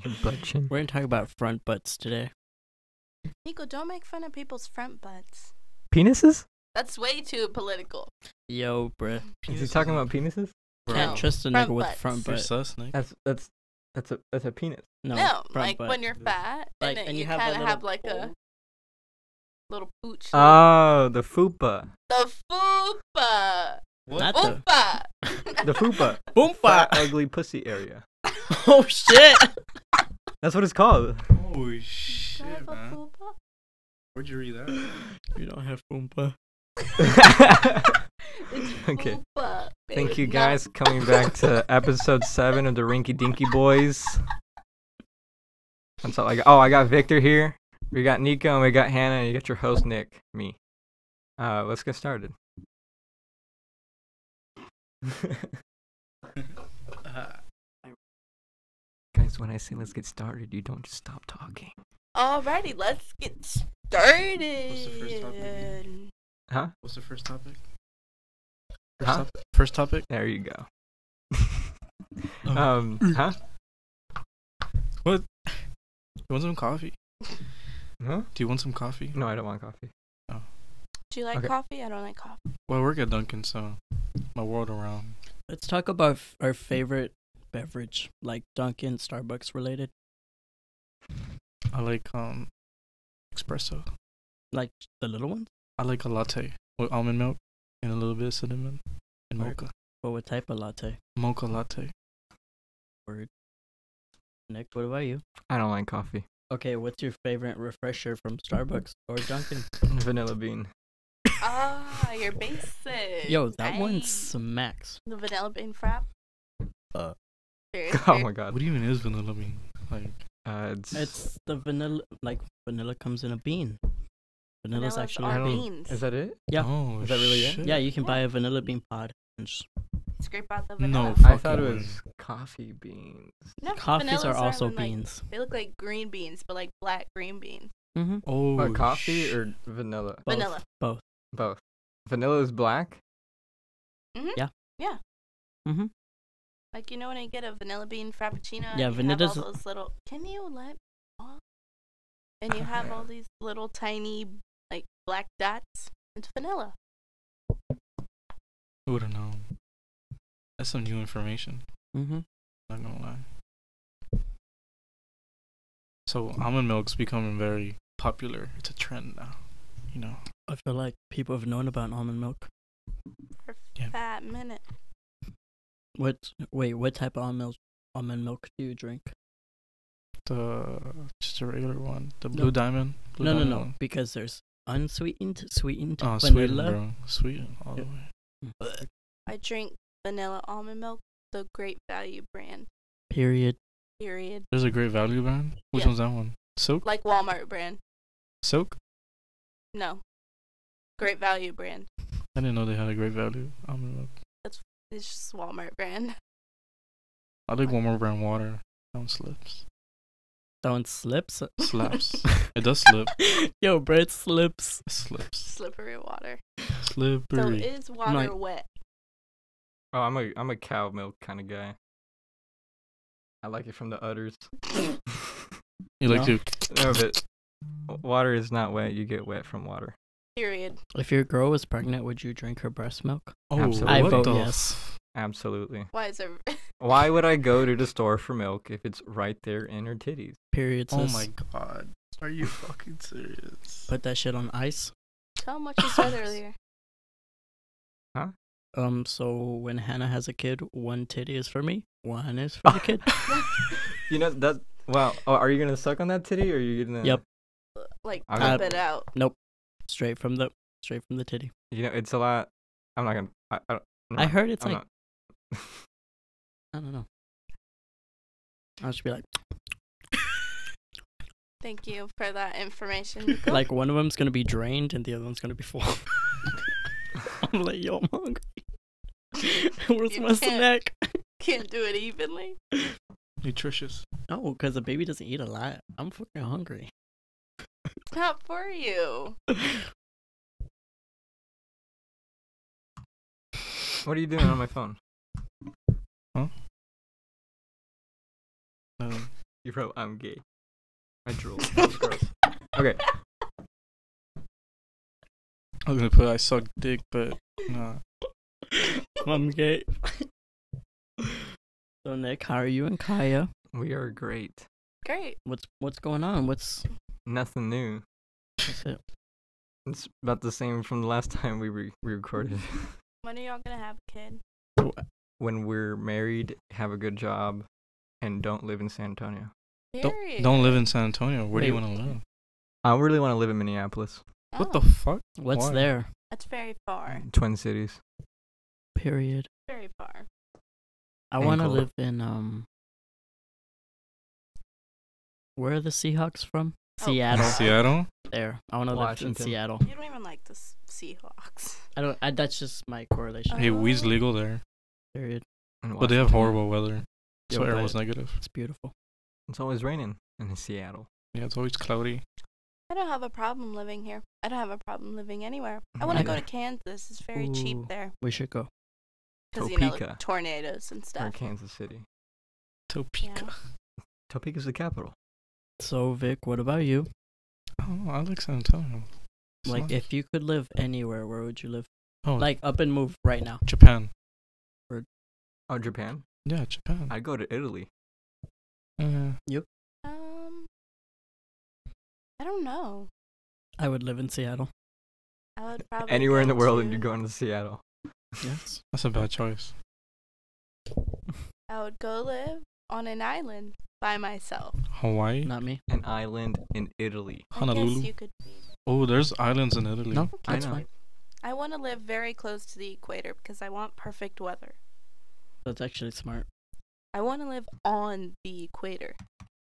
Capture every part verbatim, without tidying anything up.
Your butt chin. We're gonna talk about front butts today. Nico, don't make fun of people's front butts. Penises? That's way too political. Yo, bruh. Is he talking about penises? Can't No. trust a Front nigga with butts. front You're butt. sus, Nick. That's that's that's a that's a penis. No, No, front like butt. when you're fat Like, and then and you, you have that kind of little have like a hole. little pooch. Oh, the fupa. the fupa. Not the Fupa. The fupa. boom Fat, bop. ugly pussy area. Oh shit! That's what it's called. Holy Do I shit, have a man. fupa? Where'd you read that? You don't have boompa. It's Okay. fupa, Thank baby, you not guys coming back to episode seven of the Rinky Dinky Boys. That's all I got. Oh, I got Victor here. We got Nico and we got Hannah and you got your host Nick, me. Uh, let's get started. Uh, Guys, when I say let's get started, you don't just stop talking. Alrighty, let's get started. What's the first topic again? Huh? what's the first topic? First, Huh? topic? first topic? There you go. Oh. um, huh? You want some coffee? Huh? Do you want some coffee? No, I don't want coffee. Do you like Okay. coffee? I don't like coffee. Well, I work at Dunkin', so my world around. Let's talk about f- our favorite beverage, like Dunkin', Starbucks related, I like um espresso. like the little ones. I like a latte with almond milk and a little bit of cinnamon and Right. mocha. But what type of latte? Mocha latte. Word. Nick, what about you? I don't like coffee. Okay, what's your favorite refresher from Starbucks or Dunkin'? Vanilla bean. Ah, you're basic. Yo, that one Nice. smacks. The vanilla bean frap. Uh. Very Oh good. my god. What do you even is vanilla bean? Like, Uh, it's, It's the vanilla, like vanilla comes in a bean. Vanilla's Vanilla's actually I are a don't- bean. beans. is that it? Yeah. Oh, Is that really it? shit. Yeah, you can Yeah. buy a vanilla bean pod. And just, Scrape out the No, vanilla. I fucking thought it way. was coffee beans. No, coffees vanillas are also in, like- beans. They look like green beans, but like black green beans. Mm-hmm. Oh, What, coffee sh- or vanilla? Both. Vanilla. Both. Both. Vanilla is black. Mm-hmm. Yeah. Yeah. Mm-hmm. Like, you know when you get a vanilla bean frappuccino and Yeah, you vanilla's- have all those little... Can you let... Oh. And you have all these little tiny, like, black dots? It's vanilla. Who would have known? That's some new information. Mm-hmm. Not gonna lie. So almond milk's becoming very popular. It's a trend now. You know. I feel like people have known about almond milk. For Yeah. fat minute. What? Wait, what type of almond milk, almond milk do you drink? The just a regular one. The No. blue diamond. Blue No, no, diamond no. one. Because there's unsweetened, sweetened Oh, sweeten, vanilla. bro. Sweeten all the Yeah. way. I drink vanilla almond milk, the Great Value brand. Period. Period. There's a great value brand. Which Yeah. one's that one? Silk? Like Walmart brand. Silk? No. Great Value brand. I didn't know they had a great value almond milk. It's just Walmart brand. I like one more brand water. That one slips. That one slips. Slaps. It does slip. Yo, bro, it slips. It slips. Slippery water. So Slippery. is water Like- wet? Oh, I'm a I'm a cow milk kind of guy. I like it from the udders. You like No. to No, but water is not wet. You get wet from water. Period. If your girl was pregnant, would you drink her breast milk? Oh, Absolutely. I what vote the yes. f- Absolutely. Why is there... Why would I go to the store for milk if it's right there in her titties? Period. Oh Sis. my god. Are you fucking serious? Put that shit on ice. Tell him what you said earlier. Um. So when Hannah has a kid, one titty is for me, one is for the kid. You know that. Wow. Oh, are you gonna suck on that titty, or are you gonna? Yep. Like, I pump would- it out. Straight from the straight from the titty. You know, it's a lot. I'm not gonna. I. I, don't- I'm I not- heard it's I'm like not- I don't know. I'll just be like, Thank you for that information. Nico. like one of them's gonna be drained and the other one's gonna be full. I'm like, yo, I'm hungry. Where's You my can't- snack? Can't do it evenly. Nutritious. No, because the baby doesn't eat a lot. I'm fucking hungry. It's not for you. What are you doing on my phone? Um, You wrote I'm gay. I drooled. That's gross. Okay. I was gonna put I suck dick, but nah. I'm gay. So Nick, how are you and Kaya? We are great. Great. What's what's going on? What's Nothing new. what's it? It's about the same from the last time we re- we recorded. When are y'all gonna have a kid? When we're married, have a good job, and don't live in San Antonio. Period. Don't live in San Antonio. Where do you Wait. want to live? I really want to live in Minneapolis. What the Oh, fuck? What's Why? there? That's very far. Twin Cities. Period. Very far. I And want to cold. live in um. Where are the Seahawks from? Oh, Seattle. God. Seattle? There. I want to live in Washington. Seattle. You don't even like the S- Seahawks. I don't. I, that's just my correlation. Hey, Oh. weed's legal there, Period. in but they have Washington. horrible weather, Yeah, so everyone's but negative. It's beautiful. It's always raining in Seattle. Yeah, it's always cloudy. I don't have a problem living here. I don't have a problem living anywhere. I want to go Okay. to Kansas. It's very cheap Ooh. there. We should go. Because, you know, Topeka. tornadoes and Or stuff. Kansas City. Topeka. Topeka's the capital. So Vic, what about you? Oh, I like San Antonio. It's Like, nice. if you could live anywhere, where would you live? oh, Like, up and move right now. Japan. Oh, Japan? Yeah, Japan. I'd go to Italy. Uh, Um, I don't know. I would live in Seattle. I would probably Anywhere in go the world, to, and you're going to Seattle. Yes. that's a bad choice. I would go live on an island by myself. Hawaii. Not me. An island in Italy. I Honolulu. guess you could. Oh, there's islands in Italy. No, I that's know. fine. I want to live very close to the equator because I want perfect weather. That's actually smart. I want to live on the equator.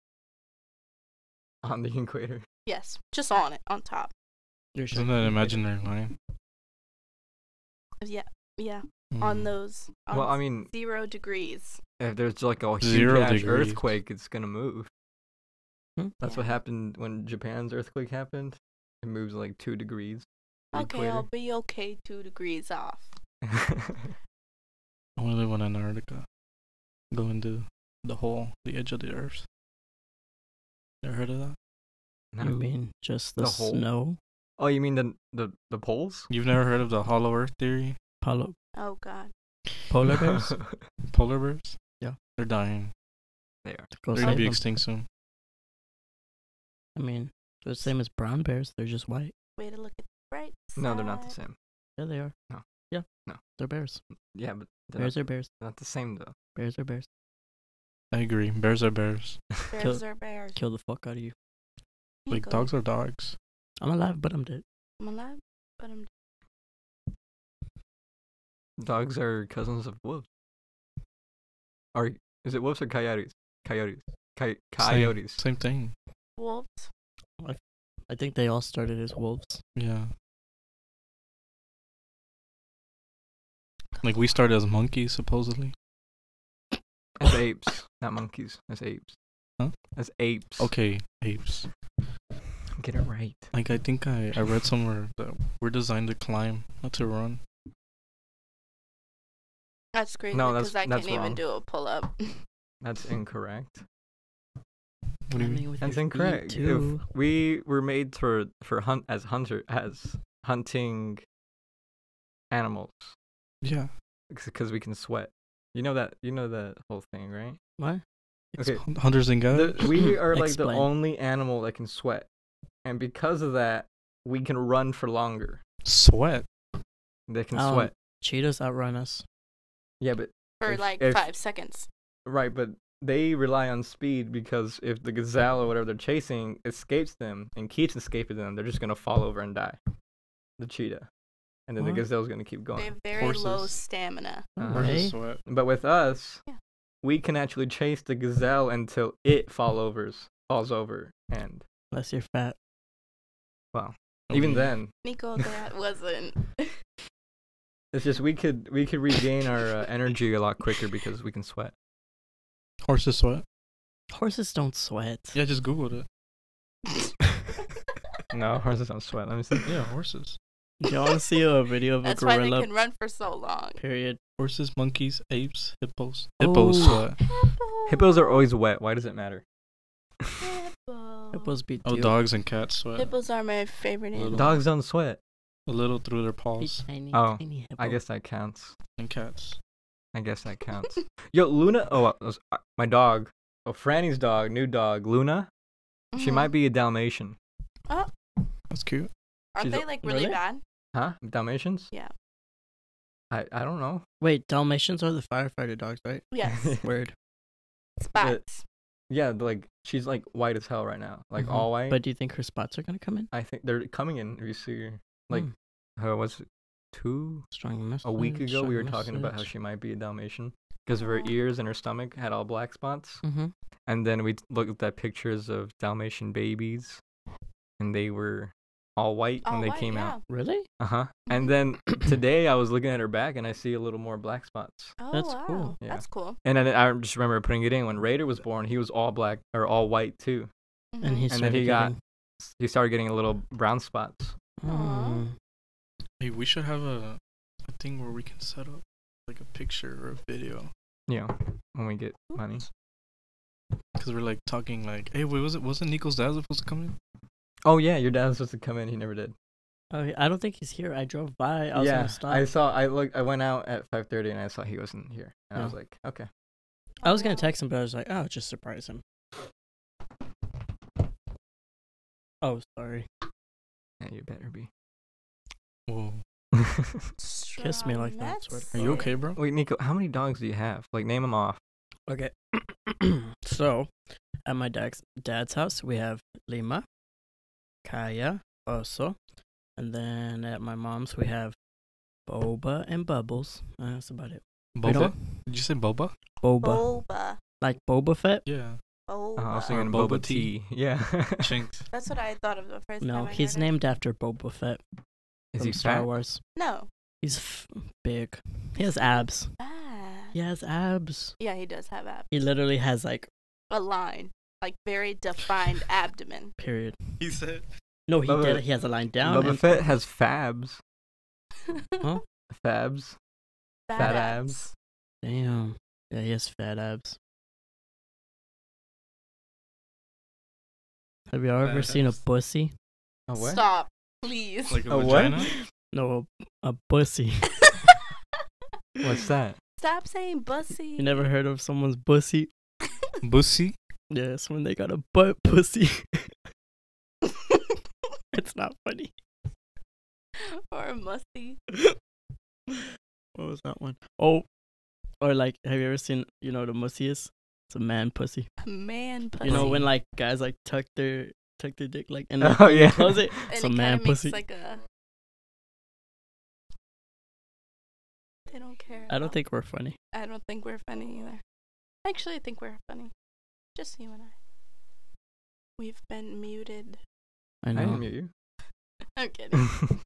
On the equator. Yes, just on it, on top. You're Isn't that an imaginary line? Yeah, yeah, on Mm. those. On Well, I mean, zero degrees. if there's like a huge Zero ass degrees. earthquake, it's gonna move. Hmm? That's Yeah. what happened when Japan's earthquake happened. It moves like two degrees. the Okay, I'll equator. be okay two degrees off. I want to live on Antarctica. Go into the hole, the edge of the earth. Ever heard of that? No. You mean just the, The hole? snow? Oh, you mean the the the poles? You've never heard of the hollow earth theory? Polo, Oh God. polar bears? Polar bears? Yeah. They're dying. They are. Go They're gonna save be them. extinct soon. I mean, they're the same as brown bears. They're just white. Way to look at the bright side. No, they're not the same. Yeah, they are. No. Yeah. No. They're bears. Yeah, but they're Bears not, are bears. they're not the same though. Bears are bears. I agree. Bears are bears. Bears Kill- are bears. Kill the fuck out of you. Like Nico, dogs are dogs. I'm alive, but I'm dead. I'm alive, but I'm. Dogs are cousins of wolves. Or is it wolves or coyotes? Coyotes. Coy- coyotes. Same thing. Wolves. I think they all started as wolves. Yeah. Like we started as monkeys supposedly. As apes, not monkeys. As apes. Huh? As apes. Okay, apes. Get it right. Like I think I, I read somewhere that we're designed to climb, not to run. That's crazy No, that's- because I that's can't even wrong. do a pull up. That's incorrect. What do you mean? Climbing with That's your feet, incorrect. too. If we were made for for hunt as hunter as hunting animals Yeah. because we can sweat. You know that. You know that whole thing, right? What? Okay. Hun- Hunters and The, guys. we are like the Explain. only animal that can sweat, and because of that, we can run for longer. Sweat. They can Um, sweat. Cheetahs outrun us. Yeah, but For If- like if- five seconds. right, but they rely on speed because if the gazelle or whatever they're chasing escapes them and keeps escaping them, they're just gonna fall over and die. The cheetah, and then What? the gazelle's gonna keep They going. have very low Horses. stamina. Uh-huh. Right? sweat. But with us, Yeah. we can actually chase the gazelle until it fall overs, falls over, and Unless you're fat. even Okay. then, Nico, that wasn't. it's just we could we could regain our uh, energy a lot quicker because we can sweat. Horses sweat. Horses don't sweat. Yeah, just Googled it. No, horses don't sweat. Let me see. Yeah, horses. Do you want to see a video of That's a why they gorilla? can run for so long. Period. Horses, monkeys, apes, hippos. Hippos Oh. sweat. Hippos are always wet. Why does it matter? Hippo. Hippos be Oh, cute. dogs and cats sweat Hippos are my favorite Little- animal. Dogs don't sweat. a little through their Be paws, tiny, Oh, tiny I hippo. guess that counts. and cats. I guess that counts. Yo, Luna. Oh, uh, was- uh, my dog. Oh, Franny's dog, new dog, Luna. She Mhm. might be a Dalmatian. That's cute. Aren't she's they a- like really, Really? bad? Huh? Dalmatians? Yeah. I I don't know. Wait, Dalmatians are the firefighter dogs, right? Yes. Weird. Spots. Yeah, like she's like white as hell right now, like Mhm. all white. But do you think her spots are gonna come in? I think they're coming in. If you see her, like, Mm. uh, was it two Strong message. a week ago? We were strong talking about how message. she might be a Dalmatian because of her Aw. ears and her stomach had all black spots. Mm-hmm. And then we looked at pictures of Dalmatian babies, and they were all white when Oh, they white, came yeah. out. Really? Uh huh. And then today I was looking at her back, and I see a little more black spots. Oh, That's wow. cool. Yeah. That's cool. And then I just remember putting it in when Raider was born. He was all black or all white too. And Mhm. he And then started he got- getting- He started getting a little brown spots. Mm. Hey, we should have a, a thing where we can set up like a picture or a video. You know, when we get money. Cause we're like talking like, hey, wait, was it wasn't Nico's dad supposed to come in? Oh yeah, your dad was supposed to come in. He never did. Oh, I don't think he's here. I drove by. I was yeah, gonna stop. I saw. I look. I went out at five thirty, and I saw he wasn't here. And I Yeah. was like, okay. I was gonna wow. text him, but I was like, oh, just surprise him. Oh, sorry. Yeah, you better be. Whoa. Kiss me like that, Strong sweater. Are you okay, bro? Wait, Nico, how many dogs do you have? Like, name them off. Okay. So, at my dad's dad's house, we have Lima, Kaya, Oso, and then at my mom's we have Boba and Bubbles. Uh, that's about it. We Boba? don't- Did you say Boba? Boba, Boba. like Boba Fett. Yeah. Boba. Uh, I was Or thinking Boba Boba tea. tea. Yeah. Chinks. That's what I thought of the first time. No, I he's heard it. named after Boba Fett Is from he Star fat? Wars. No. He's f- big. He has abs. Ah. He has abs. Yeah, he does have abs. He literally has like A line. Like very defined abdomen. period. He said. No, he Boba- did. He has a line down. Boba and Fett has fabs. Huh? Fabs. Fat, Fat abs. abs. Damn. Yeah, he has fat abs. Have you ever Fat seen a abs. pussy? A what? Stop, please. Like a, A what? vagina? No, a, a pussy. What's that? Stop saying bussy. You never heard of someone's pussy? Bussy? Yes, when they got a butt pussy. It's not funny. Or a musty. What was that one? Oh, or like, have you ever seen, you know, what a mussy is? It's a man pussy. A man pussy. You know when like guys like tuck their tuck their dick like and Oh then yeah. close it. And It's it a kinda man makes pussy. like a. They don't care. I don't about- think we're funny. I don't think we're funny either. Actually, I think we're funny. Just you and I. We've been muted. I I know. didn't mute you. I'm kidding.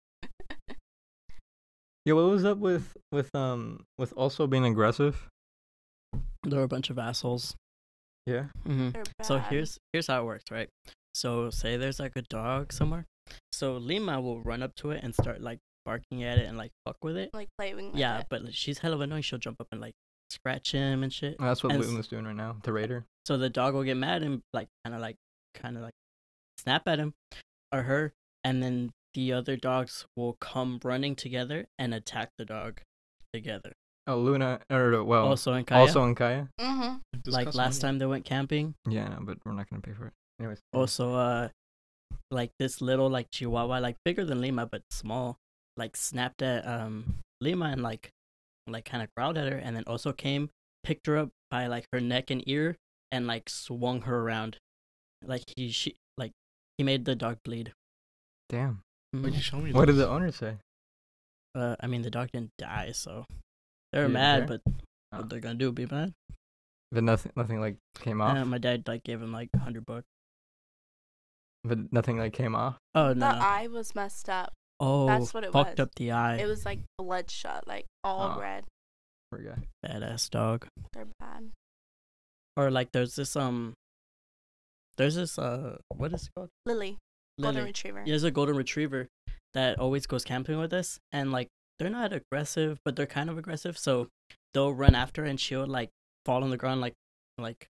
Yo, what was up with with um with also being aggressive? They're a bunch of assholes. Yeah. Mm-hmm. They're So bad. here's here's how it works, right? So say there's like a dog somewhere. So Lima will run up to it and start like barking at it and like fuck with it. like playing. With Yeah, it. but like, she's hella annoying. She'll jump up and like scratch him and shit. Well, that's what And s- Luna's doing right now to Raider. So the dog will get mad and like kind of like kind of like snap at him or her, and then the other dogs will come running together and attack the dog together. Oh, Luna, or well, also in Kaya, also in Kaya. Mhm. like last time they went camping. Yeah, no, but we're not gonna pay for it. Anyways. Also, uh, like this little like Chihuahua, like bigger than Lima but small, like snapped at um Lima and like like kind of growled at her, and then also came, picked her up by like her neck and ear, and like swung her around, like he she like he made the dog bleed. Damn. Why'd Mhm. you show me What did those? the owner say? Uh, I mean the dog didn't die, so they were He didn't mad, care? but Oh. what they're gonna do? Be mad? But nothing, nothing like came off. Uh, my dad like gave him like a hundred bucks. But nothing like came off. Oh The no, no. eye was messed up. Oh, that's what it fucked was. up the eye. It was like bloodshut, like all Oh. red. Poor guy. Badass dog. They're bad. Or like there's this um, there's this uh, what is it called? Lily, golden Lily. retriever. Yeah, there's a golden retriever that always goes camping with us, and like they're not aggressive, but they're kind of aggressive. So they'll run after her, and she'll like fall on the ground, like like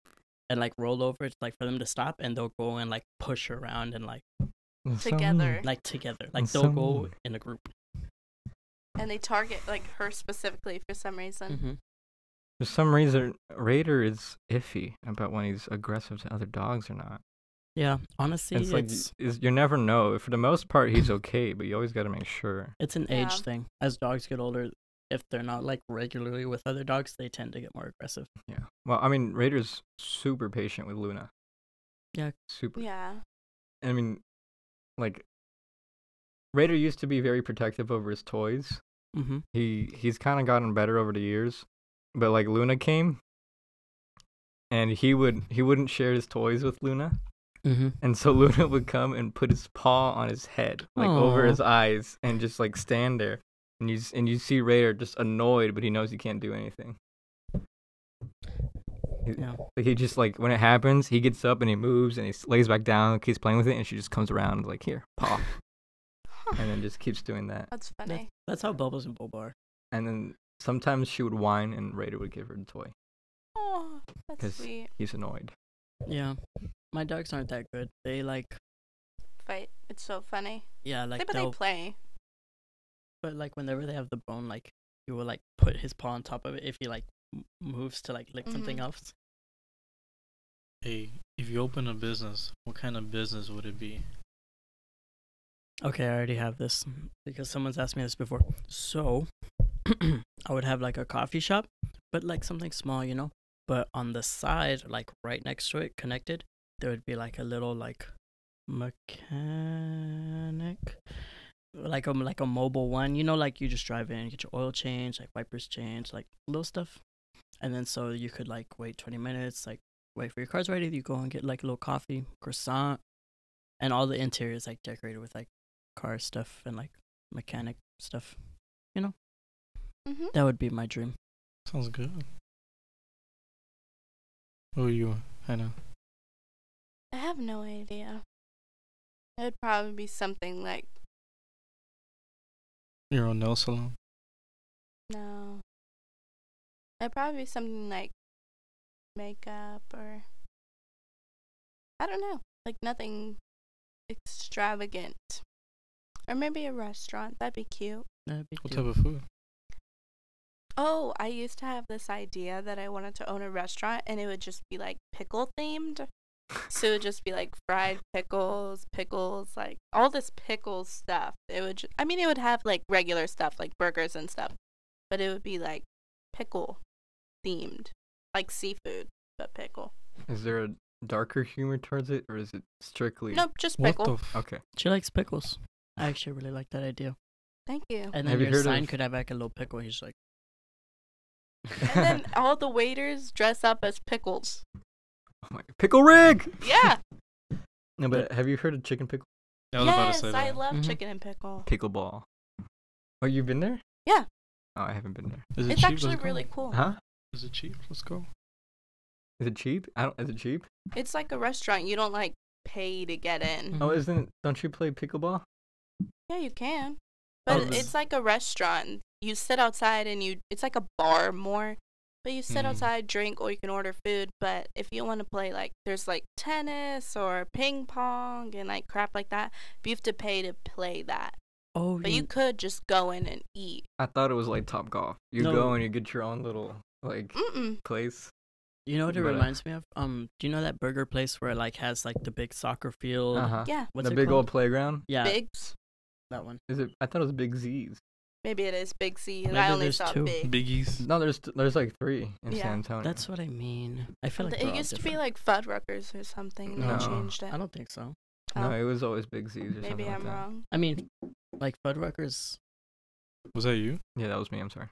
and like roll over. It's like for them to stop, and they'll go and like push around and like That's so Together. mean. like together. Like That's they'll so go mean. in a group. And they target like her specifically for some reason. Mm-hmm. For some reason, Raider is iffy about when he's aggressive to other dogs or not. Yeah, honestly, It's it's like it's, is you never know. For the most part, he's okay, but you always got to make sure. an Yeah. age thing. As dogs get older, if they're not like regularly with other dogs, they tend to get more aggressive. Yeah. Well, I mean, Raider's super patient with Luna. Yeah. Super. Yeah. I mean, like, Raider used to be very protective over his toys. Mm-hmm. He he's kind of gotten better over the years, but like Luna came, and he would he wouldn't share his toys with Luna, Mm-hmm. and so Luna would come and put his paw on his head, like over Aw. his eyes, and just like stand there, and you s- and you see Raider just annoyed, but he knows he can't do anything. He- Yeah. Like he just like when it happens, he gets up and he moves and he s- lays back down, keeps playing with it, and she just comes around and is like here, paw, and then just keeps doing that. That's That's, funny. that's how Bubbles and Boba are. And then sometimes she would whine and Raider would give her the toy. Oh, that's 'Cause- sweet. He's annoyed. Yeah. My dogs aren't that good. They like, Fight. It's so funny. yeah, like Like, but they they'll, play. but like whenever they have the bone, like he will like put his paw on top of it if he like m- moves to like lick something Mhm. else. Hey, if you open a business, what kind of business would it be? Okay, I already have this because someone's asked me this before. So, I would have like a coffee shop, but like something small, you know. But on the side, like right next to it, connected, there would be like a little like mechanic, like a like a mobile one, you know, like you just drive in, get your oil changed, like wipers changed, like little stuff, and then so you could like wait twenty minutes, like wait for your car's ready. You go and get like a little coffee, croissant, and all the interior is like decorated with like car stuff and like mechanic stuff. Mm-hmm. That would be my dream. Sounds good. Who are you, Hannah? I have no idea. It would probably be something like Your own nail salon? no. It'd probably be something like makeup or I don't know, like nothing extravagant. Or maybe a restaurant. That'd be cute. That'd be What cute. type of food? Oh, I used to have this idea that I wanted to own a restaurant and it would just be like pickle themed. So it would just be like fried pickles, pickles, like all this pickle stuff. It would, ju- I mean, it would have like regular stuff like burgers and stuff, but it would be like pickle themed, like seafood, but pickle. Is there a darker humor towards it, or is it strictly? Nope, just What pickle. the f- Okay. She likes pickles. I actually really like that idea. Thank you. And then Have you your heard sign of- could have like a little pickle. He's like, And then all the waiters dress up as pickles. Oh my- Pickle rig. Yeah. No, but have you heard of chicken pickle? I was about to Yes, say I that. love Mhm. chicken and pickle. Pickleball. Oh, you've been there? Yeah. Oh, I haven't been there. Is it It's cheap? actually Let's go. really cool. Huh? Is it cheap? Let's go. Is it cheap? I don't. Is it cheap? It's like a restaurant. You don't like pay to get in. Mhm. Oh, isn't? Don't you play pickleball? Yeah, you can. Oh, But this- it's like a restaurant. You sit outside and you it's like a bar more. But you sit Mm. outside, drink, or you can order food. But if you want to play like there's like tennis or ping pong and like crap like that, but you have to pay to play that. oh, But you could just go in and eat. I thought it was like Top Golf. You No. go and you get your own little like Mm-mm. place. you know what it but, uh, reminds me of? Um, do you know that burger place where it like has like the big soccer field? Uh huh. Yeah. What's The it big called? old playground. Yeah, Bigs. that one. Is it? I thought it was Big Z's. Maybe it is Big C. Maybe I only there's saw two. Big. Biggies. No, there's there's like three in Yeah. San Antonio. That's what I mean. I feel like It they're all used to be different. like Fuddruckers or something. and No. They changed it. I don't think so. no, Oh, it was always Big Z's or maybe something I'm like that. wrong. I mean, like Fuddruckers. Was that you? Yeah, that was me. I'm sorry.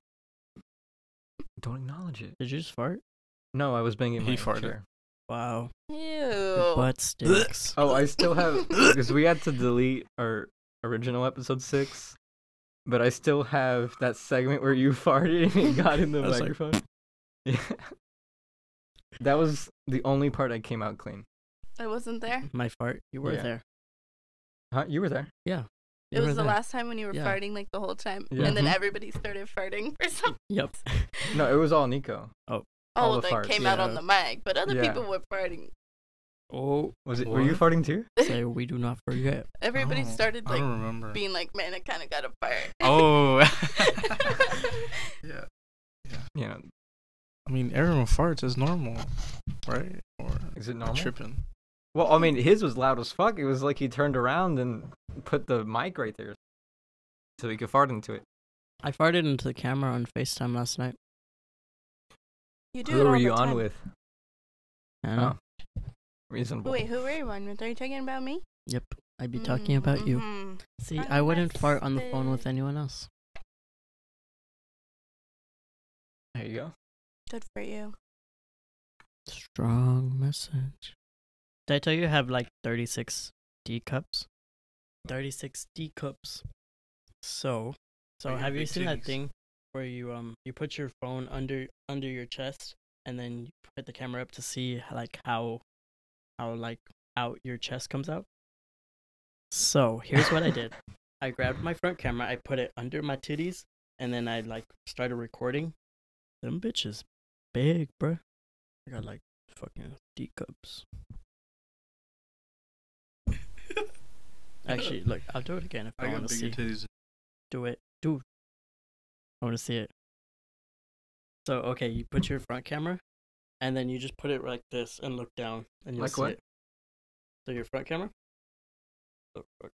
Don't acknowledge it. Did you just fart? No, I was banging He my farted. chair. Wow. Ew. Your butt stinks. Oh, I still have because we had to delete our original episode six, but I still have that segment where you farted and it got in the I was like- microphone. Yeah. That was the only part I came out clean. I wasn't there. My fart. You were Yeah. there. Huh? You were there. Yeah. It You was were the there. last time when you were Yeah. farting like the whole time, Yeah. and then Mhm. everybody started farting for some. Yep. No, it was all Nico. Oh, all Oh, the that farts. came out on Yeah. the mic, but other Yeah. people were farting. Oh, Was it? Were you What? farting too? say we do not forget. Everybody Oh, started I like don't remember. being like, "Man, I kind of got a fart." Oh. Yeah. You know, I mean, everyone farts is normal, right? Or is it I'm normal? tripping. Well, I mean, his was loud as fuck. It was like he turned around and put the mic right there, so he could fart into it. I farted into the camera on FaceTime last night. You do Who it all were the you on time. with? I know. Oh. Reasonable. Wait, who were you on with? Are you talking about me? Yep. I'd be talking about you. Mhm. See, I'm I wouldn't my fart on the phone with sister. anyone else. There you go. Good for you. Strong message. Did I tell you I have like thirty-six D cups? thirty-six D cups. So, so Oh, you have you big seen that titties. thing where you um you put your phone under under your chest and then you put the camera up to see like how how like out your chest comes out? So, here's what I did. I grabbed my front camera, I put it under my titties, and then I like started recording. Them bitches big, bruh. I got like fucking D cups. Actually, look, I'll do it again if I, I want got to bigger see. titties. Do it. Do. I want to see it. So, okay, you put your front camera, and then you just put it like this and look down, and you'll Like see what? it. So your front camera. Oh, fuck.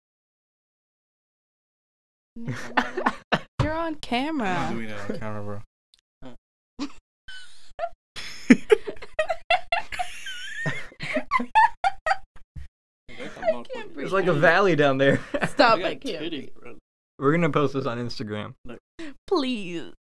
You're on I'm camera. not doing that on camera, bro. I can't breathe. There's like a valley down there. Stop! I I got can't. titties, bro. We're gonna post this on Instagram. Please.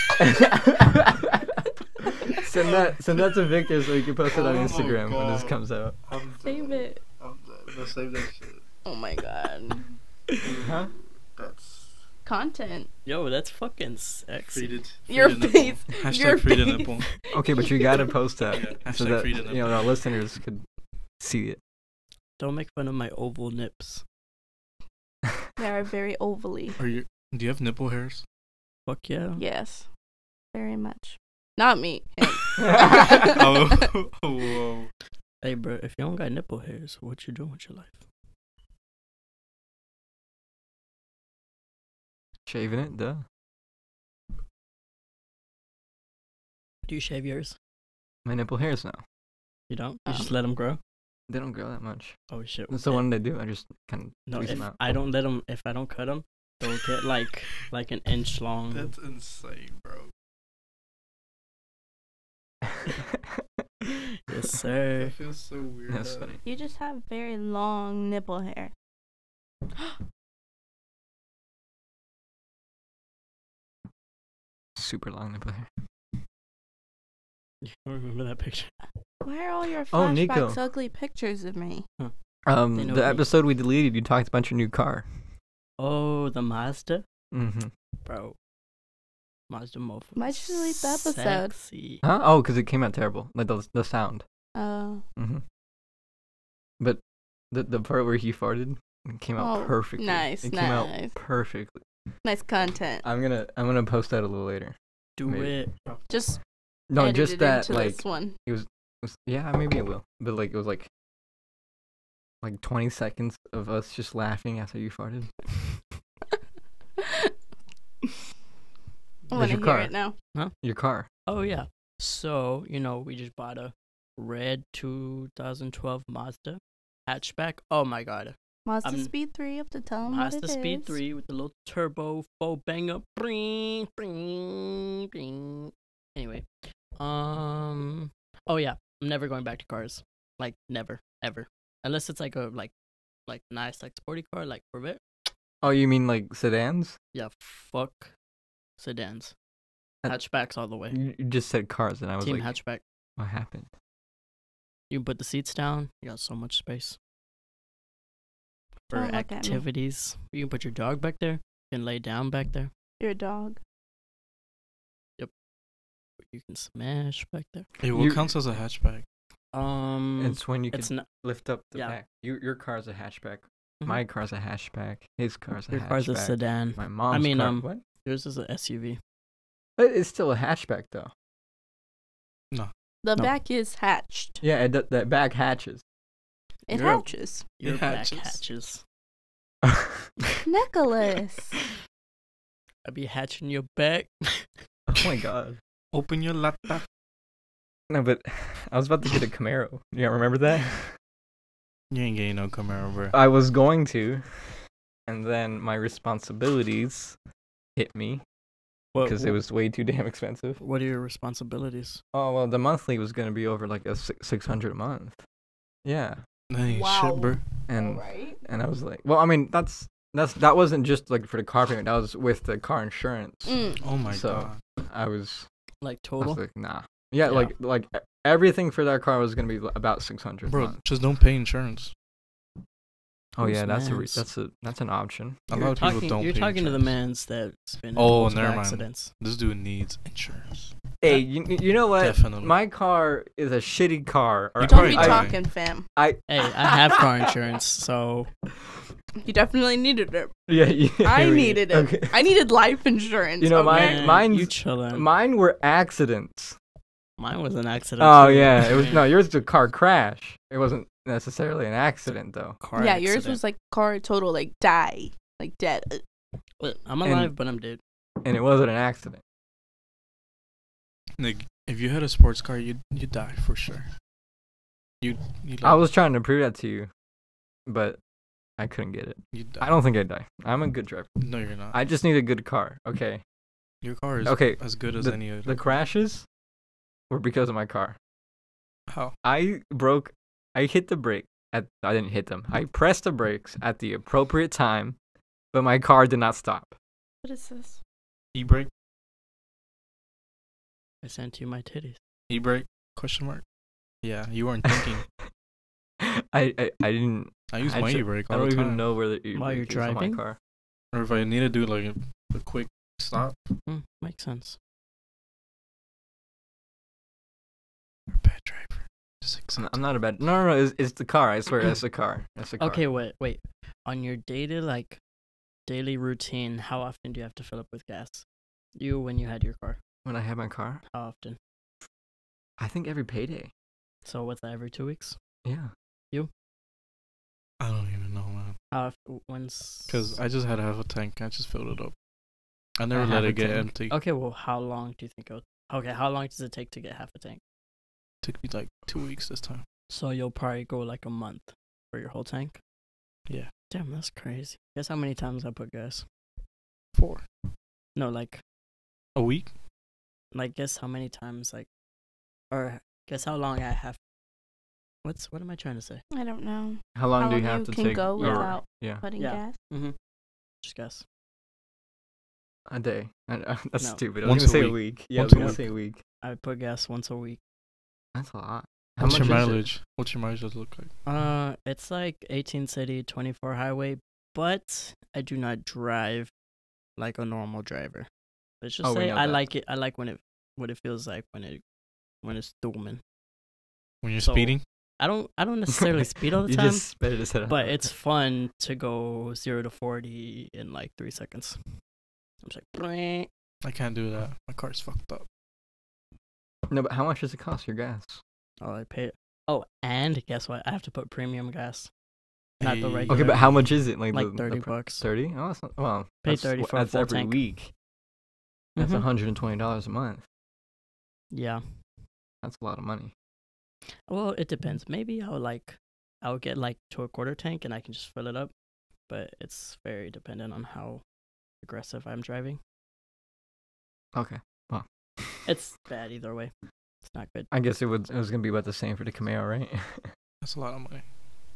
send that send that to Victor so he can post it on Oh, Instagram when this God. comes out. I'm Save dead. it. I'm dead. Let's save that shit. Oh my god. Huh? That's Content. Yo, that's fucking sexy. free to, free Your to nipple. face. Hashtag Your free to face. nipple. Okay, but you gotta post that Yeah, so hashtag that free to you know nipple. our listeners could see it. Don't make fun of my oval nips. They are very ovally. Are you? Do you have nipple hairs? Fuck yeah. Yes. Very much. Not me. Him. Oh, whoa. Hey, bro, if you don't got nipple hairs, what you doing with your life? Shaving it, duh. Do you shave yours? My nipple hairs now. You don't? You just Um, let them grow? They don't grow that much. Oh, shit. That's the Eh, one they do. I just kind of No, tweeze if them out. I don't let them, if I don't cut them, they'll get like like an inch long. That's insane, bro. Yes, sir. That feels so weird. That's uh, funny. You just have very long nipple hair. Super long nipple hair. You don't remember that picture? Why are all your Oh, flashbacks Nico. ugly pictures of me? Um, They know the me. episode we deleted, you talked about your new car. Oh, the Mazda, Mm-hmm. bro. Mazda mofo. Why'd you delete the episode? Sexy. Huh? Oh, because it came out terrible. Like the the sound. Oh. Mm-hmm. But the the part where he farted it came out Oh, perfectly. nice, It came nice. out perfectly. Nice content. I'm gonna I'm gonna post that a little later. Do Maybe. it. Just No, edit just it that into like this one. it was, it was. Yeah, maybe it will. But like it was like like twenty seconds of us just laughing after you farted. I Where's want to your hear car? it now. Your car. Oh yeah. So you know we just bought a red two thousand twelve Mazda hatchback. Oh my god. Mazda I'm- Speed three, you have to tell them Mazda what it Speed is. three with the little turbo full banger. Bring, bring, bring. Anyway, um, oh yeah, I'm never going back to cars. Like never, ever, unless it's like a like, like nice like sporty car like Corvette. Oh, you mean like sedans? Yeah, fuck sedans, Uh, hatchbacks all the way. You you just said cars, and I was Team like, hatchback. what happened? You can put the seats down. You got so much space for Don't look at me. activities. You can put your dog back there. You can lay down back there. Your dog. You can smash back there. Hey, what You- counts as a hatchback? Um, It's when you it's can not. lift up the yeah. back. Your your car's a hatchback. Mhm. My car's a hatchback. His car's a Your hatchback. car's a sedan. My mom's mean, car. um, What? Yours is a S U V. But it's still a hatchback though. The No. back is hatched. Yeah, it, that back hatches. It You're a- hatches. Your It back hatches. hatches. Nicholas. I be hatching your back. Oh my god. Open your laptop. No, but I was about to get a Camaro. You remember that? You ain't getting no Camaro, bro. I was going to, and then my responsibilities hit me What, because it was way too damn expensive. What are your responsibilities? Oh well, the monthly was gonna be over like a six hundred a month. Yeah, That ain't Wow. shit, bro. and Alright. and I was like, well, I mean that's that's that wasn't just like for the car payment. That was with the car insurance. Mm. Oh my So, god. I was, Like I was total? like, nah. Yeah, Yeah. like like e- everything for that car was gonna be li- about six hundred. Bro, just don't pay insurance. Oh yeah, Who's that's a re- mans? that's a that's an option. A You're lot of people talking, don't You're pay talking to the insurance. mans that's been in Oh, multiple never mind. accidents. This dude needs insurance. Hey, you you know what? Definitely. My car is a shitty car. You Don't probably be die. talking, fam. I Hey, I have car insurance, so You definitely needed it. yeah, yeah I we- needed it. okay. I needed life insurance. You know, my- okay? man, mine's- you chillin'. Mine were accidents. Mine was an accident. Oh too. yeah, it was Man, no. Yours was a car crash. It wasn't necessarily an accident though. car yeah, yours accident. was like car total, like die, like dead. But I'm and- alive, but I'm dead. And it wasn't an accident. Like, if you had a sports car, you'd you die for sure. You you I was trying to prove that to you, but I couldn't get it. you die. I don't think I'd die. I'm a good driver. No, you're not. I just need a good car. Okay. Your car is Okay. as good as the, any other. The crashes were because of my car. How? I broke. I hit the brake. At, I didn't hit them. I pressed the brakes at the appropriate time, but my car did not stop. What is this? E brake. I sent you my titties. E brake? Question mark. Yeah, you weren't thinking. I, I I didn't. I use I my ju- e brake I all don't the even time. know where the e While you're brake is on my driving? car. Or if I need to do like a, a quick stop. Hmm, makes sense. You're a bad driver. Just I'm accept I'm not a bad. No, no, no. It's, it's the car. I swear, it's the car. It's the car. Okay, wait, wait. On your daily like daily routine, how often do you have to fill up with gas? You when you had your car, When I had my car, how often? I think every payday. So what's that? Every two weeks? Yeah. I don't even know, man. How often? When's? Because I just had half a tank. I just filled it up. I never half let a it get tank? empty. Okay, well, how long do you think it'll? Okay, how long does it take to get half a tank? Took me like two weeks this time. So you'll probably go like a month for your whole tank. Yeah. Damn, that's crazy. Guess how many times I put gas? Four. No, like, A week? like, guess how many times, like, or guess how long I have. What's what am I trying to say? I don't know. How long How do you long have you to can take? go your- without Yeah. putting Yeah. gas? Mm-hmm. Just guess. A day. I, uh, that's No. stupid. I was Once gonna a say a week. week. Yeah, Once I a was gonna week. say a week. I put gas once a week. That's a lot. How What's much your is it? mileage? What's your mileage look like? Uh, it's like eighteen city, twenty-four highway, but I do not drive like a normal driver. Let's just Oh, we say know I that. like it. I like when it what it feels like when it when it's dooming. When you're So, speeding? I don't I don't necessarily speed all the You time, just spit it as it but it's fun to go zero to forty in like three seconds. I'm just like, "Brrrr." I can't do that. My car's fucked up. No, but how much does it cost your gas? oh, I pay. Oh, and guess what? I have to put premium gas. Not the Hey. regular. Okay, but how much is it? Like Like the, thirty the pr- bucks. Thirty? Oh, that's not, well. Pay that's, thirty wh- for a That's full every tank. week. That's Mhm. one hundred and twenty dollars a month. Yeah. That's a lot of money. Well, it depends. Maybe I'll like, I'll get like to a quarter tank and I can just fill it up. But it's very dependent on how aggressive I'm driving. Okay. It's bad either way. It's not good. I guess it was it was gonna be about the same for the Camaro, right? That's a lot of money.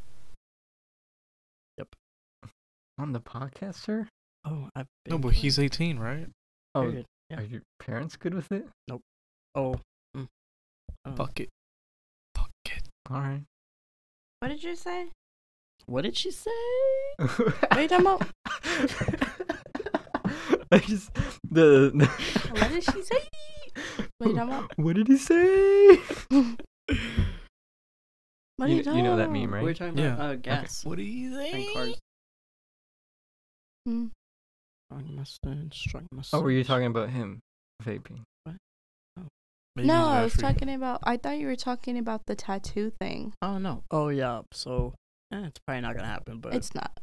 On the podcast, sir? Oh, I've been No, but doing he's eighteen, right? Oh, period. Yeah. are your parents good with it? Oh. Mm. Oh. Fuck it. Fuck it. All right. What did you say? What did she say? What are you talking about? I just the, the What did she say? What are you talking about? What did he say? What are You- you talking you know that about? meme, right? We're talking Yeah. about uh, gas What do you and think? cars. Hmm. Strong mustache, strong mustache. Oh, were you talking about him vaping? Maybe No, it's I bad was for you. talking about. I thought you were talking about the tattoo thing. Oh no. Oh yeah. So eh, it's probably not gonna happen, but It's not.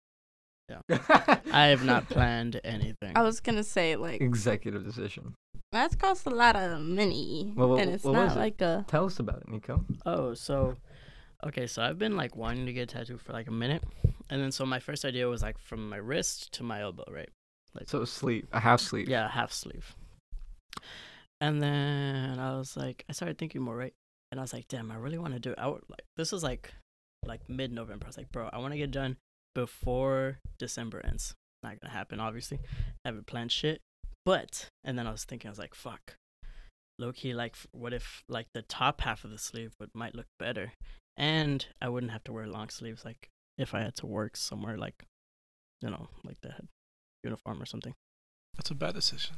I have not planned anything. I was gonna say like Executive decision. that's cost a lot of money, Well, and it's what was not it? like a. Tell us about it, Nico. Oh, so okay, so I've been like wanting to get a tattoo for like a minute, and then so my first idea was like from my wrist to my elbow, right? Like So sleeve, a half sleeve. yeah, half sleeve. And then I was like, I started thinking more, right? And I was like, damn, I really want to do it. I would, like this was like like mid November. I was like, bro, I want to get done before December ends. Not gonna happen, obviously. I haven't planned shit. But and then I was thinking, I was like, fuck. Low key, like, f- what if like the top half of the sleeve would might look better, and I wouldn't have to wear long sleeves, like if I had to work somewhere, like, you know, like the uniform or something. That's a bad decision.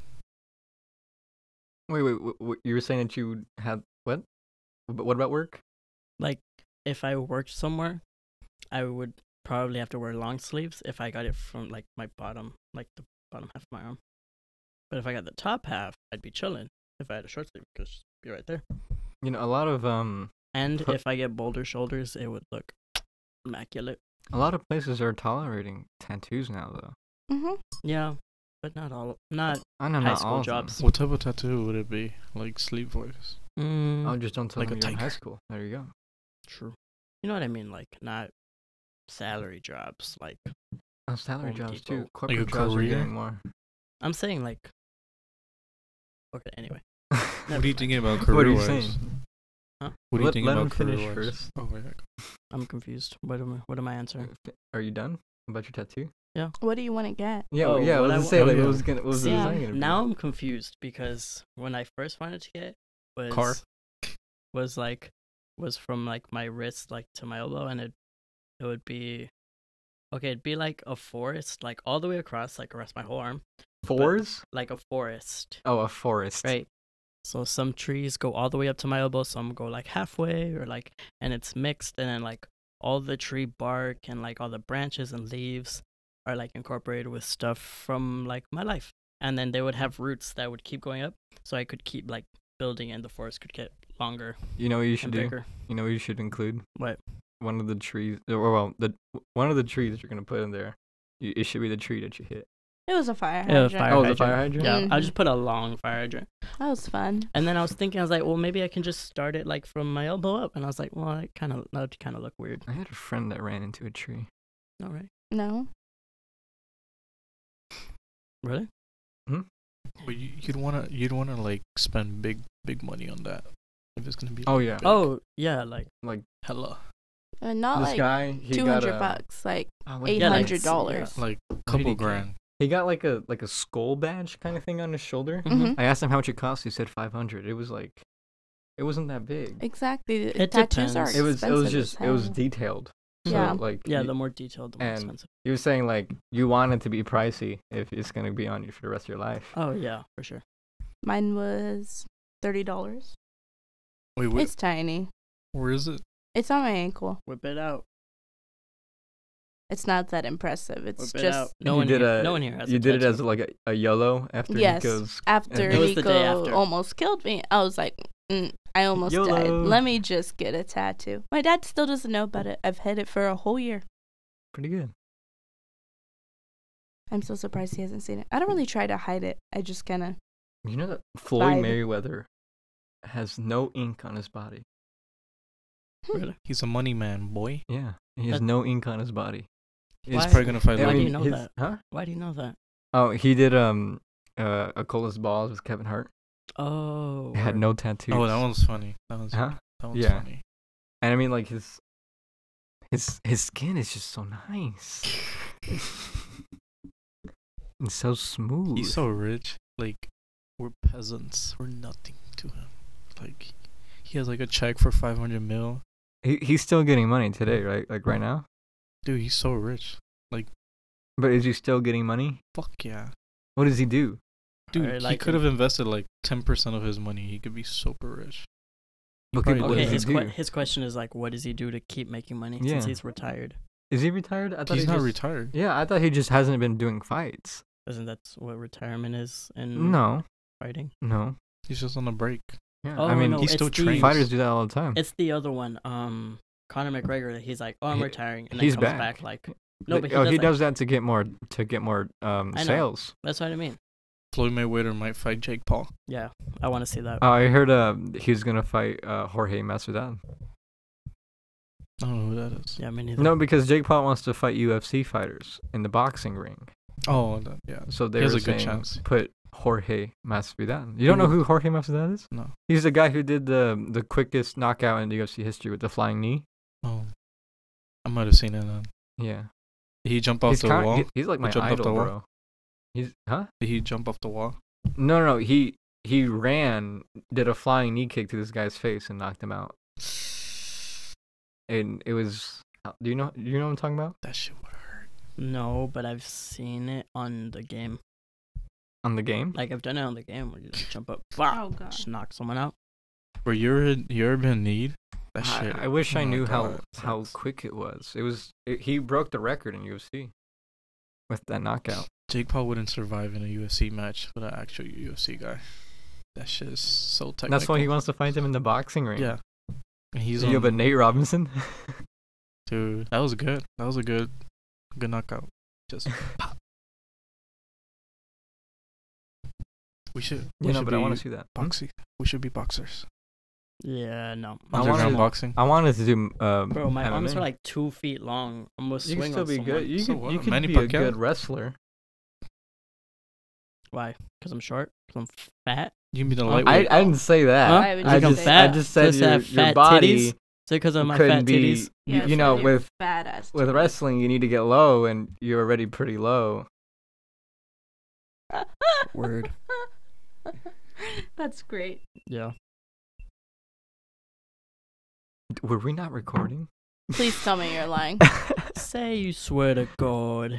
Wait, wait, wait, wait. You were saying that you had what? But what about work? Like if I worked somewhere, I would probably have to wear long sleeves if I got it from like my bottom, like the bottom half of my arm. But if I got the top half, I'd be chilling. If I had a short sleeve, because it'd be right there. You know, a lot of um, And Huh. if I get boulder shoulders, it would look immaculate. a lot of places are tolerating tattoos now, though. Mhm. Yeah, but not all. Not. I know High not school all of jobs. them. What type of tattoo would it be? Like sleeve-wise? Mm, Oh, just don't tell Like them a you're in high tiger. school. There you go. True. You know what I mean? Like not salary jobs. Like Oh, salary Home jobs Depot. too. Corporate a jobs are career? getting more. I'm saying, like. Okay. Anyway. What Never are you mind. thinking about What are you career-wise? saying? Huh? What are you Let- thinking let him about finish career-wise? first. Oh, wait. I'm confused. What am I? What am I answering? Are you done about your tattoo? What do you want to get? Yeah, Oh, yeah. I what was I gonna wa- say Oh, like, yeah. what was gonna, what was the See, design gonna be? now I'm confused because when I first wanted to get was Car? was like was from like my wrist like to my elbow, and it it would be okay. It'd be like a forest, like all the way across, like across my whole arm, Fours? like a forest, Oh, a forest. right? So some trees go all the way up to my elbow, some go like halfway, or like, and it's mixed, and then like all the tree bark and like all the branches and leaves are like incorporated with stuff from like my life, and then they would have roots that would keep going up, so I could keep like building, and the forest could get longer You know what you should and do? bigger. You know what you should include? What? One of the trees, or well, the one of the trees that you're gonna put in there. You, it should be the tree that you hit. It was a fire Yeah, hydrant. fire Oh, the hydrant. fire hydrant? Yeah, I Mhm. just put a long fire hydrant, That was fun. and then I was thinking, I was like, well, maybe I can just start it like from my elbow up, and I was like, well, it kind of that would kind of look weird. I had a friend that ran into a tree. All right, No. really? But you, you'd wanna you'd wanna like spend big big money on that if it's gonna be. Oh, like, yeah. big. Oh yeah, like Like hella. Uh, not this like guy, he two got hundred a, bucks. Like oh, what eight did Yeah, he like, hundred get? dollars. Like did he couple get? grand. He got like a like a skull badge kind of thing on his shoulder. mhm. Mhm. I asked him how much it cost. He said five hundred. It was like, it wasn't that big. Exactly. It Tattoos are depends. It was it was expensive just as it was hell. detailed. So, Yeah. like yeah, you- the more detailed, the more and- expensive. he was saying like you want it to be pricey if it's gonna be on you for the rest of your life. Oh yeah, for sure. Mine was thirty dollars. Wait, wait, It's tiny. where is it? It's on my ankle. Whip it out. It's not that impressive. It's Whip it just out. And No you one did here. a- no one here has. You a did it tattoo. as like a, a YOLO after Yes. Nico's. after It was the day Nico after. almost killed me. I was like, mm, I almost died. YOLO. Let me just get a tattoo. My dad still doesn't know about it. I've had it for a whole year. Pretty good. I'm so surprised he hasn't seen it. I don't really try to hide it. I just kind of. You know that Floyd Vibe. Mayweather has no ink on his body. Really? He's a money man, boy. Yeah, he has That- no ink on his body. He's Why- probably gonna fight. Why I do mean, you know his- that? Huh? Why do you know that? Oh, he did um uh Acola's balls with Kevin Hart. Oh. He had word. no tattoos. Oh, that one's funny. That one's Huh? that one's Yeah. funny. And I mean, like his his his skin is just so nice. It's so smooth. He's so rich. Like we're peasants. We're nothing to him. Like he has like a check for five hundred mil. he he's still getting money today, right? Like right now. Dude, he's so rich. But is he still getting money? Fuck yeah. What does he do? Dude, Alright, he like could in- have invested like ten percent of his money. He could be super rich. He Okay, probably what Okay, does he his do? que- his question is like, what does he do to keep making money since Yeah. he's retired? Is he retired? I thought He's he not just, retired. Yeah, I thought he just hasn't been doing fights. Isn't that what retirement is in No, fighting? no. He's just on a break. Yeah, Oh I mean, no, he's it's still the, trained. fighters do that all the time. It's the other one. Um, Conor McGregor. He's like, oh, I'm He- retiring, and then he's comes back. back. Like, no, Th- but he oh, does he that. does that to get more to get more um I know. sales. That's what I mean. Floyd Mayweather might fight Jake Paul. Yeah, I want to see that. Oh, I heard uh he's gonna fight uh Jorge Masvidal. I don't know who that is. Yeah, me neither. No, because Jake Paul wants to fight U F C fighters in the boxing ring. Oh, that, yeah. So they He has were a good saying chance. put Jorge Masvidal. You don't know who Jorge Masvidal is? No. He's the guy who did the the quickest knockout in the U F C history with the flying knee. Oh, I might have seen it then. Yeah. Did he jump off He's the kinda- wall? he- he's like He my jumped off idol, the wall? bro. He's huh? Did he jump off the wall? No, no, no. He he ran, did a flying knee kick to this guy's face and knocked him out. And it was. Do you know? Do you know what I'm talking about? That shit would hurt. No, but I've seen it on the game. On the game? Like I've done it on the game where you just jump up, bah, Oh god. just knock someone out. Were you ever you ever been in need? That I, shit. I wish oh I my knew how God, how sucks. quick it was. It was. It, he broke the record in U F C with that knockout. Jake Paul wouldn't survive in a U F C match with an actual U F C guy. That shit is so technical. That's why he wants to fight him in the boxing ring. Yeah. And he's You on, but Nate Robinson. dude. That was good. That was a good, good knockout. Just pop. We should. We You know, should but be I want to see that. Hmm? boxing. We should be boxers. Yeah, no. I I'm wanted Underground to- boxing. I wanted to do. Um, Bro, my M M A. arms are like two feet long. I'm gonna You swing can still on be someone. good. You So could. what? You could Manny be a Pacquiao? good wrestler. Why? Because I'm short? Because I'm fat? You can be the Oh, I, lightweight. I didn't say that. Huh? Why would I you just say fat? I that? just said Just your, have your fat body titties? So because of my couldn't fat be. titties? You, Yeah, you know, so with badass. with wrestling, you need to get low, and you're already pretty low. Word. That's great. Yeah. Were we not recording? Please tell me you're lying. Say you swear to God.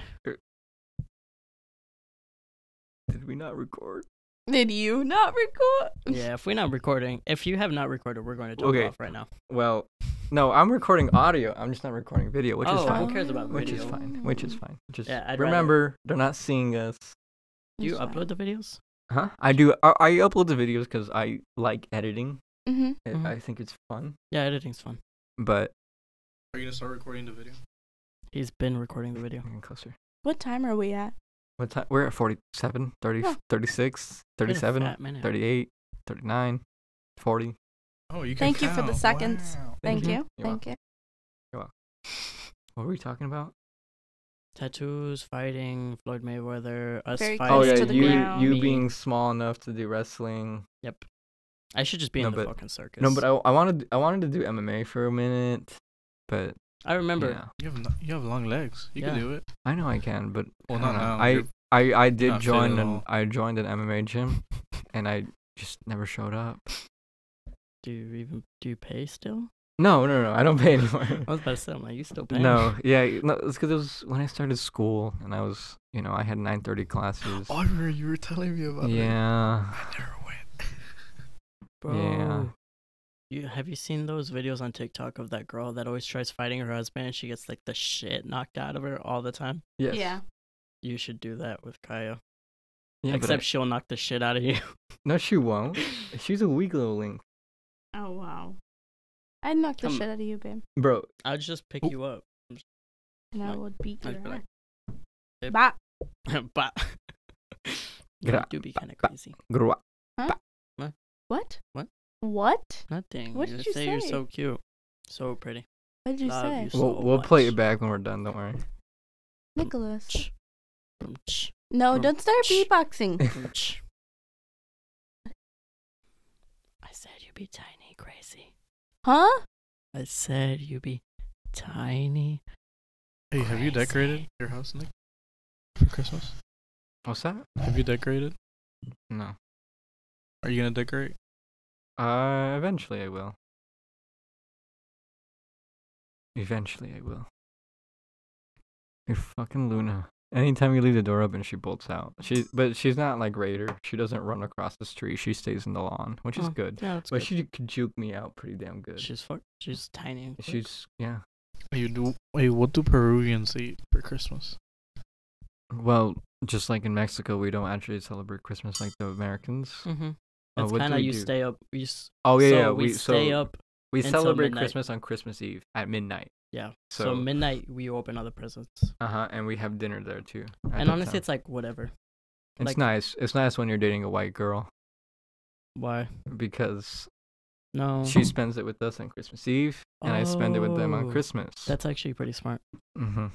Did we not record? Did you not record? Yeah, if we're not recording, if you have not recorded, we're going to jump Okay. off right now. Well, no, I'm recording audio. I'm just not recording video, which Oh, is who fine. cares about Which is video? fine. Which is fine. Just Yeah, I'd rather- remember, they're not seeing us. Do you It's upload the videos? Huh? I do. I, I upload the videos because I like editing. Mm-hmm. I- Mhm. I think it's fun. Yeah, editing's fun. But Are you gonna start recording the video? He's been recording the video. getting closer. What time are we at? What time? We're at forty-seven, thirty, Huh. thirty-six, Been a thirty-seven, fat minute. thirty-eight, thirty-nine, forty. Oh, you can. Thank you for the count. seconds. Wow. Thank Mhm. you. You're Thank you. What were we talking about? Tattoos, fighting, Floyd Mayweather, us Very fighting. Oh close yeah, to the you ground. you Me. being small enough to do wrestling. Yep. I should just be No, in the but- fucking circus. No, but I, I wanted I wanted to do M M A for a minute, but I remember. yeah. You have no- you have long legs. You Yeah. can do it. I know I can, but Well, I not don't know. now. I, You're- I I did not fit join at an all. I joined an M M A gym, and I just never showed up. Do you even do you pay still? No, no, no, I don't pay anymore. I was about to say, I'm like, you still paying? No, yeah, no, it's because it was when I started school, and I was, you know, I had nine thirty classes. Oh, I remember you were telling me about it. Yeah, I never went. Bro. Yeah. You have you seen those videos on TikTok of that girl that always tries fighting her husband and she gets like the shit knocked out of her all the time? yes, Yeah. You should do that with Kaya. yeah, but Except I- she'll knock the shit out of you. no, she won't. She's a weak little link, Oh wow. I'd knock the Come- shit out of you, babe, bro. I'd just pick Oop. you up. and I Like- would beat I'd your be like, ass. "Babe." Bop. but you Gra- do be kind of crazy. Grow up. What? What? What? Nothing. What You did just you say you're say? so cute, so pretty. What did you Love say, you so We'll we'll play much. it back when we're done. Don't worry. Nicholas? Ch- Boom, ch- No, Boom. don't start Ch- beatboxing. boom, ch. I said you be tiny, crazy. Huh? I said you be tiny. Hey, have you Crazy. decorated your house, Nick, for Christmas? What's that? Have you decorated? No. Are you gonna decorate? Uh, eventually I will. Eventually I will. You're fucking Luna. Anytime you leave the door open, she bolts out. She, but she's not like Raider. She doesn't run across the street. She stays in the lawn, which is Oh, good. Yeah, that's But good. she could juke me out pretty damn good. She's fuck. She's tiny. And quick. She's yeah. You do. Wait, what do Peruvians eat for Christmas? Well, just like in Mexico, we don't actually celebrate Christmas like the Americans. Mm-hmm. Oh, It's what do kind of we you do? stay up. We s- Oh yeah, so yeah. we, We stay so up. we until celebrate midnight. Christmas on Christmas Eve at midnight. Yeah. So, So, midnight we open other presents. uh huh, and we have dinner there too. at And that honestly, time. it's like whatever. it's like- nice. It's nice when you're dating a white girl Why? because No. she spends it with us on Christmas Eve, and I spend it with them on Oh, Christmas. That's actually pretty smart. Mm-hmm.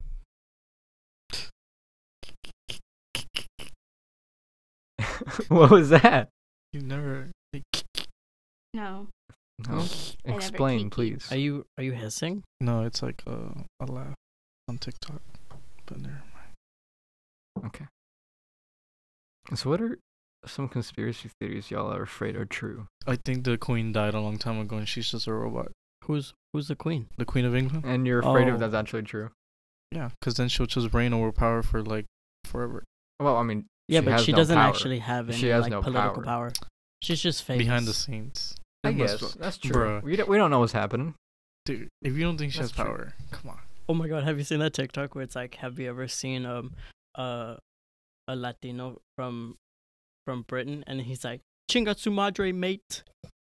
What was that? You never. Like, No. No. No? I never Explain, kiki. please. Are you are you hissing? no, it's like uh, a laugh on TikTok. But never mind. Okay. So, what are some conspiracy theories y'all are afraid are true? I think the queen died a long time ago and she's just a robot. Who's who's the queen? The queen of England? And you're afraid Oh. of that's actually true? Yeah, because then she'll just reign over power for like forever. Well, I mean, Yeah, she but has she no doesn't power. actually have any She has like no political power. power. She's just famous. Behind the scenes. I It must guess be- that's true. Bruh. We don't, we don't know what's happening. Dude, if you don't think she That's has true. power, come on. Oh my god, have you seen that TikTok where it's like, have you ever seen um uh a Latino from from Britain and he's like, Chinga su madre, mate.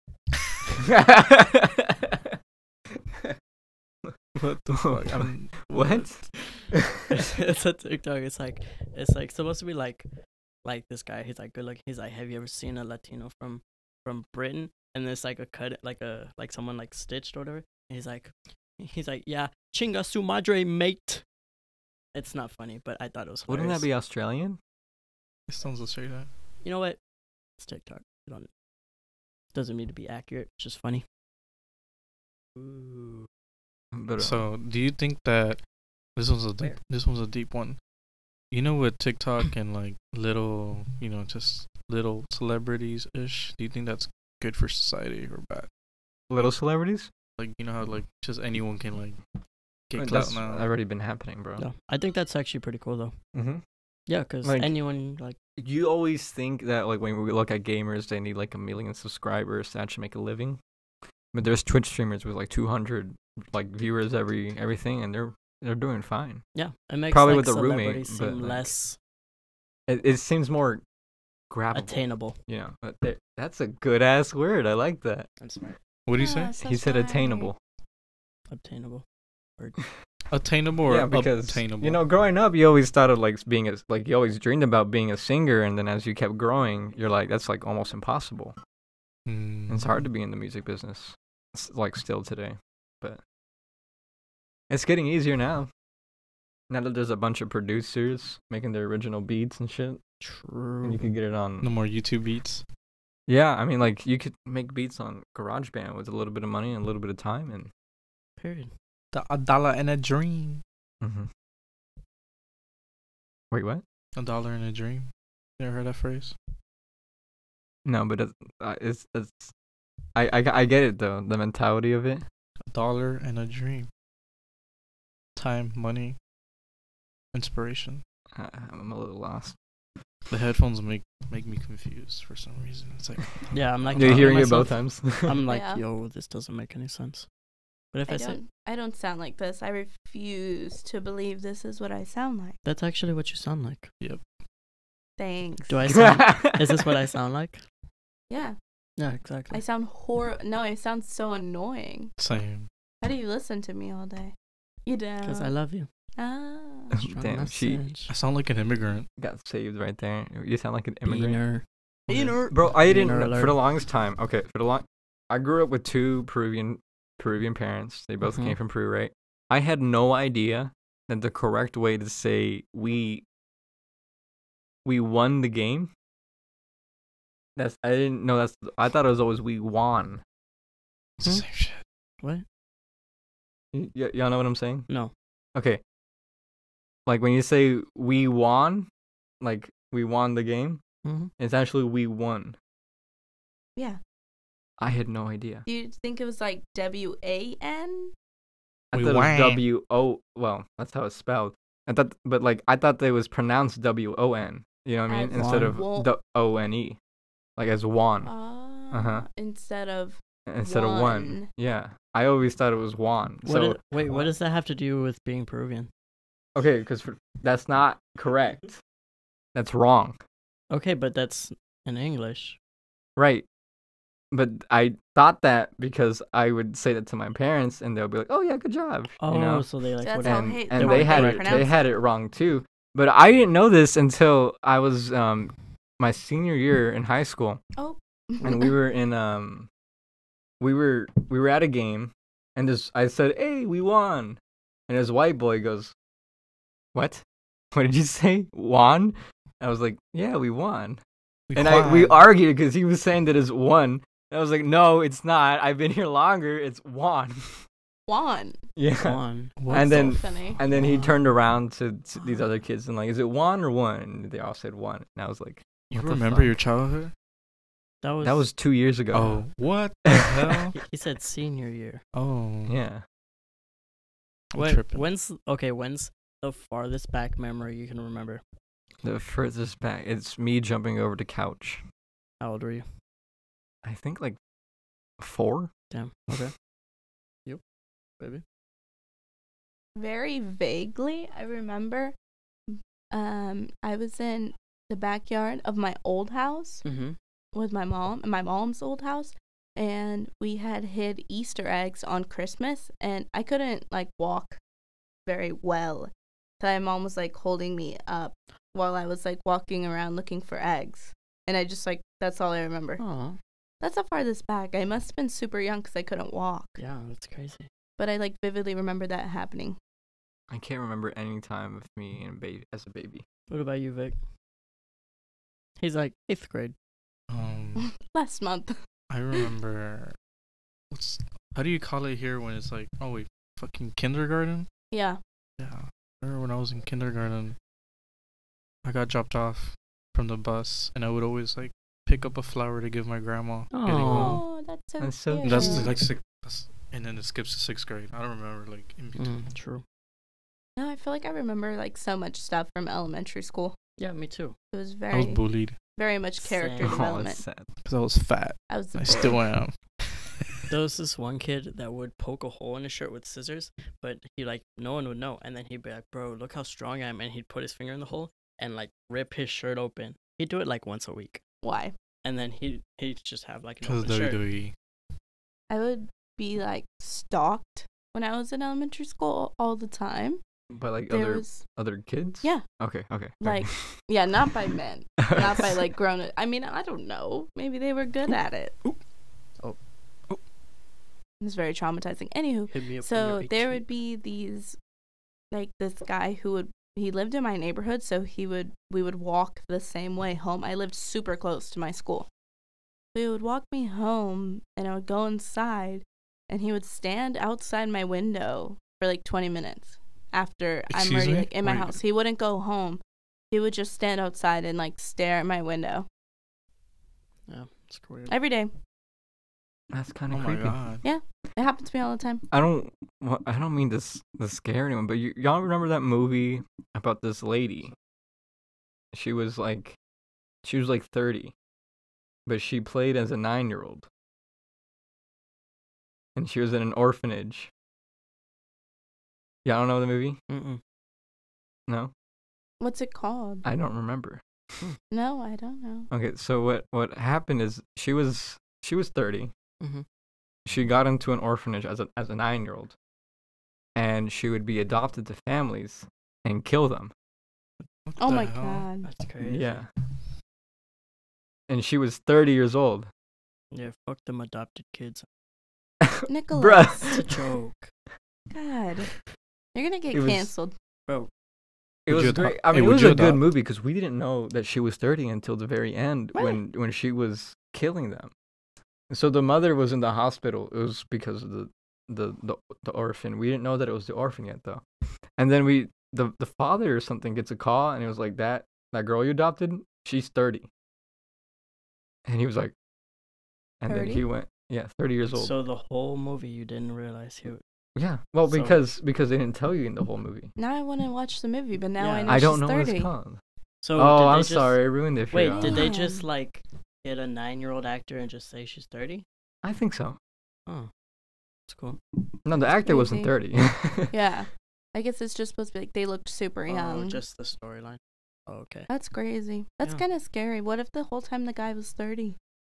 What the fuck? I'm, What? It's a TikTok. It's like it's like supposed to be like like this guy. He's like good looking. He's like, have you ever seen a Latino from from Britain? And there's like a cut, like a like someone like stitched or whatever. And he's like, he's like, yeah, chinga su madre, mate. It's not funny, but I thought it was hilarious. Wouldn't that be Australian? It sounds so straight up. You know what? It's TikTok. It don't doesn't need to be accurate. It's just funny. Ooh. But, uh, So, do you think that this one's a deep, Where? this one's a deep one? You know, with TikTok and like little, you know, just little celebrities ish. Do you think that's good for society or bad? little celebrities? Like, you know how like just anyone can like I get mean, clout that's now. already been happening, bro. Yeah, I think that's actually pretty cool though. Mm-hmm. Yeah, because Like- anyone like You always think that like when we look at gamers, they need like a million subscribers to actually make a living. But there's Twitch streamers with like two hundred like viewers every everything, and they're they're doing fine. yeah, it makes Probably like, with a roommate, celebrities but, seem like, less It, it seems more grabbable. attainable. You know, but there- that's a good ass word. I like that. I'm smart. What do you Ah, say? so he said smart. attainable. Obtainable. Attainable or Yeah, because obtainable? you know, growing up, you always thought of like being a like you always dreamed about being a singer, and then as you kept growing, you're like that's like almost impossible. Mm. It's hard to be in the music business, it's like still today, but it's getting easier now. Now that there's a bunch of producers making their original beats and shit, True. and you can get it on. No more YouTube beats. Yeah, I mean, like you could make beats on GarageBand with a little bit of money and a little bit of time, and. Period. A dollar and a dream. Mm-hmm. Wait, what? A dollar and a dream. You ever heard that phrase? No, but it's uh, it's, it's I, I I get it though, the mentality of it. A dollar and a dream. Time, money, inspiration. I, I'm a little lost. The headphones make make me confused for some reason. It's like Yeah, I'm like You're talking to hearing it both myself. times. I'm like, Yeah. yo, this doesn't make any sense. But if I, I say don't. I don't sound like this. I refuse to believe this is what I sound like. that's actually what you sound like. Thanks. Do I sound? Is this what I sound like? Yeah. Yeah, exactly. I sound hor. No, I sound so annoying. same. How do you listen to me all day? You don't. Because I love you. Ah. Strong Damn, she- message. I sound like an immigrant. Got saved right there. You sound like an immigrant. Beaner. Beaner. Bro, I didn't Beaner know- for alert. the longest time. Okay, for the long I grew up with two Peruvian Peruvian parents. They both Mhm. came from Peru, right? I had no idea that the correct way to say we we won the game. That's I didn't know that's I thought it was always we won. It's the Hmm? same shit. What? Y- y- y'all know what I'm saying? No. Okay. Like when you say we won, like we won the game, Mm-hmm. it's actually we won. Yeah. I had no idea. Do you think it was like W A N? I We thought it won. was W O. Well, that's how it's spelled. I thought, but like I thought they was pronounced W O N. You know what I mean? As Instead of won. the O N E, like as one Ah. Uh-huh. Instead of instead of one. won. Yeah, I always thought it was one. What So is- wait, what does that have to do with being Peruvian? okay, because that's not correct. That's wrong. Okay, but that's in English. Right. But I thought that because I would say that to my parents, and they'll be like, "Oh yeah, good job," Oh, you know. so they like So would that's how and hey- and how they they had correct it it. they had it wrong too. But I didn't know this until I was um my senior year in high school, Oh. and we were in um we were we were at a game, and this I said, "Hey, we won," and this white boy goes, "What? What did you say? Won?" I was like, "Yeah, we won." We And I we cried. argued because he was saying that it's one. And I was like, "No, it's not. I've been here longer. It's one." Juan. Yeah. Juan. What And the then- So funny. And then he Juan. turned around to, to these other kids and like, "Is it one or one?" And they all said one. And I was like, You what the remember fuck? your childhood? That was "That was two years ago." Oh, what the hell? He, he said senior year. Oh, Yeah. I'm When, tripping. when's okay? When's the farthest back memory you can remember? The furthest back, it's me jumping over the couch. How old were you? I think like four. Damn. Okay. Yep. Baby. Very vaguely, I remember um I was in the backyard of my old house Mm-hmm. with my mom, my mom's old house, and we had hid Easter eggs on Christmas, and I couldn't like walk very well. So my mom was like holding me up while I was like walking around looking for eggs. And I just like that's all I remember. Oh. That's the farthest back. I must have been super young because I couldn't walk. Yeah, that's crazy. But I like vividly remember that happening. I can't remember any time of me in a baby as a baby. What about you, Vic? He's like eighth grade. Um, Last month. I remember. What's how do you call it here when it's like, oh wait, fucking kindergarten? Yeah. Yeah. I remember when I was in kindergarten, I got dropped off from the bus, and I would always like pick up a flower to give my grandma. getting home. Oh, that's so That's so cute. That's cute. like six, that's, and then it skips to sixth grade. I don't remember like in between. Mm, true. No, I feel like I remember like so much stuff from elementary school. Yeah, me too. It was I was very, bullied very much character Same. Oh, development. it's sad. because I was fat. I was the I bully. still am. There was this one kid that would poke a hole in his shirt with scissors, but he like no one would know, and then he'd be like, "Bro, look how strong I am," and he'd put his finger in the hole and like rip his shirt open. He'd do it like once a week, Why? and then he he'd just have like an Because open shirt. W W E. I would be like stalked when I was in elementary school all the time. But like There other was other kids? Yeah. Okay, okay. Like, yeah, not by men, not by like grown. I mean, I don't know. Maybe they were good at it. Oop. Oh. Oh. It's very traumatizing. Anywho, Hit me up when so you're there eighteen. would be these, like this guy who would he lived in my neighborhood, so he would we would walk the same way home. I lived super close to my school. So he would walk me home, and I would go inside, and he would stand outside my window for like twenty minutes after I'm Excuse already me? like in my Wait. house. He wouldn't go home. He would just stand outside and like stare at my window Yeah, it's weird. every day. That's kind Oh of my creepy. god. It happens to me all the time. I don't. Well, I don't mean to s- to scare anyone, but you, y'all remember that movie about this lady? She was like, she was like thirty, but she played as a nine-year-old, and she was in an orphanage. Y'all don't know the movie? Mm-mm. No, What's it called? I don't remember. No, I don't know. Okay, so what what happened is she was she was thirty. Mm-hmm. She got into an orphanage as a as a nine-year-old, and she would be adopted to families and kill them. What Oh the my hell? god. That's crazy. Yeah. And she was thirty years old. Yeah, fuck them adopted kids. Nicholas. It's a Bruh. joke. God. You're gonna get It was- canceled. Bro, It Would was you great. adopt- I hey, mean, it would was you a good adopt? movie because we didn't know that she was thirty until the very end Really? when when she was killing them. So the mother was in the hospital. It was because of the the the, the orphan. We didn't know that it was the orphan yet though. And then we the the father or something gets a call and it was like that that girl you adopted, she's thirty. And he was like, and then thirty? he went, yeah, thirty years old. so the whole movie you didn't realize he. Yeah, well, So- because because they didn't tell you in the whole movie. Now I want to watch the movie, but now Yeah. I know I don't she's know thirty. what it's called. So Oh, did they I'm just, sorry, I ruined it for Wait, y'all. did they God. just like get a nine-year-old actor and just say she's thirty? I think so. Oh, that's cool. No, the actor wasn't crazy. thirty. Yeah. I guess it's just supposed to be like they looked super young. Oh, just the storyline. Oh, okay. That's crazy. That's Yeah. kind of scary. What if the whole time the guy was thirty?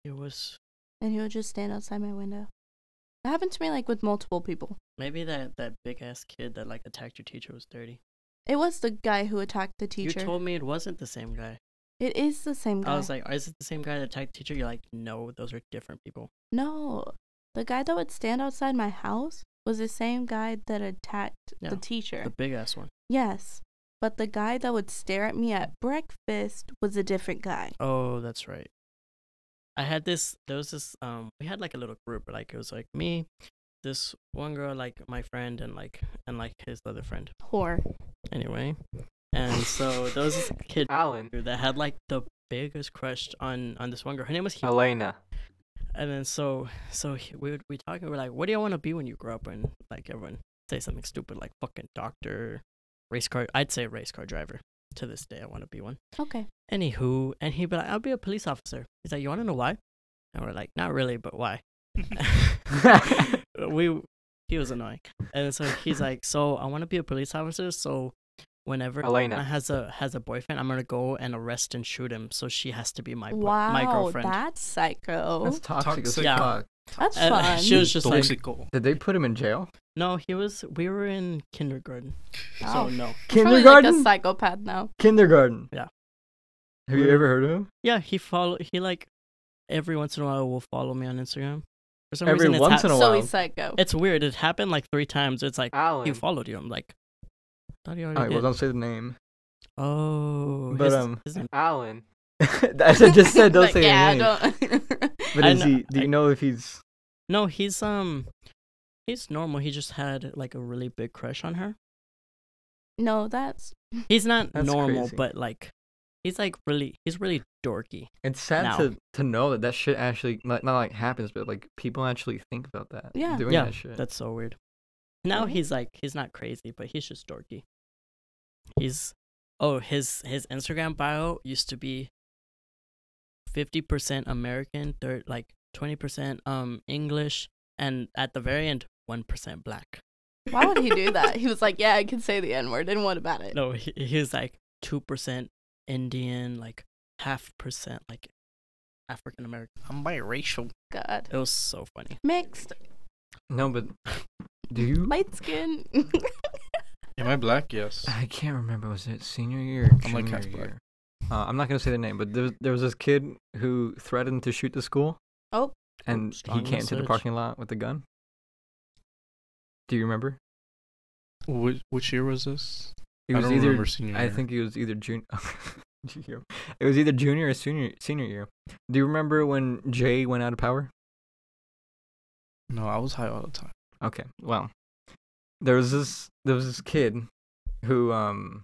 It was and he would just stand outside my window. That happened to me like with multiple people. maybe that that big ass kid that like attacked your teacher was thirty. It was the guy who attacked the teacher. You told me it wasn't the same guy. It is the same guy. I was like, is it the same guy that attacked the teacher? You're like, no, those are different people. no, the guy that would stand outside my house was the same guy that attacked Yeah, the teacher. The big ass one. Yes, but the guy that would stare at me at breakfast was a different guy. Oh, that's right. I had this. There was this. Um, we had like a little group. Like it was like me, this one girl, like my friend, and like and like his other friend. Whore. Anyway, and so there was this kid Alan. that had like the biggest crush on on this one girl. Her name was Hugh. Elena. And then so so he- we would we talk. We were like, what do you want to be when you grow up? And like everyone say something stupid like fucking doctor, race car. I'd say race car driver. To this day, I want to be one. Okay. Anywho, and he'd be like, I'll be a police officer. He's like, you want to know why? And we're like, not really, but why? we, he was annoying. And so he's like, so I want to be a police officer. So whenever Elena. Anna has a has a boyfriend, I'm gonna go and arrest and shoot him. So she has to be my bo- Wow, my girlfriend. that's psycho. That's toxic, as Toxic. Yeah. fuck. That's And fun. she was just like, Toxical. Did they put him in jail? no, he was. We were in kindergarten, Oh. so no. He's probably Kindergarten? like a psychopath now. Kindergarten. Yeah. Have you We're- ever heard of him? Yeah, he follow. He like every once in a while will follow me on Instagram. For some Every reason, it's once hap- in a So while. he's psycho. It's weird. It happened like three times. It's like Alan. he followed you. I'm like, thought he already Alright, did. well, don't say the name. Oh, But, his, um, his name- Alan. As I just said, don't Like, say yeah, the name. don't. But I is know- he? Do you I- know if he's? no, he's um, he's normal. He just had like a really big crush on her. No, that's He's not That's normal, crazy. but like, he's like really, he's really dorky. It's sad Now. to to know that that shit actually not, not like happens, but like people actually think about that. Yeah. Doing Yeah, that shit. That's so weird. Now Really? he's like, he's not crazy, but he's just dorky. He's, oh, his his Instagram bio used to be fifty percent American, third like twenty percent um English, and at the very end, one percent black. why would he do that? He was like, yeah, I can say the N word, and what about it? No, he, he was like two percent Indian, like half percent like African American. I'm biracial. God, It was so funny. mixed, No, but do you? light skin. Am I black? Yes. I can't remember. Was it senior year? Or I'm like junior half black. year? Uh, I'm not gonna say the name, but there was, there was this kid who threatened to shoot the school. Oh. And he Strong came to the message. parking lot with a gun. Do you remember? Which, which year was this? He I was don't either. remember senior I year. think he was either junior. junior. It was either junior or senior senior year. Do you remember when Jay went out of power? No, I was high all the time. Okay, well, there was this there was this kid who um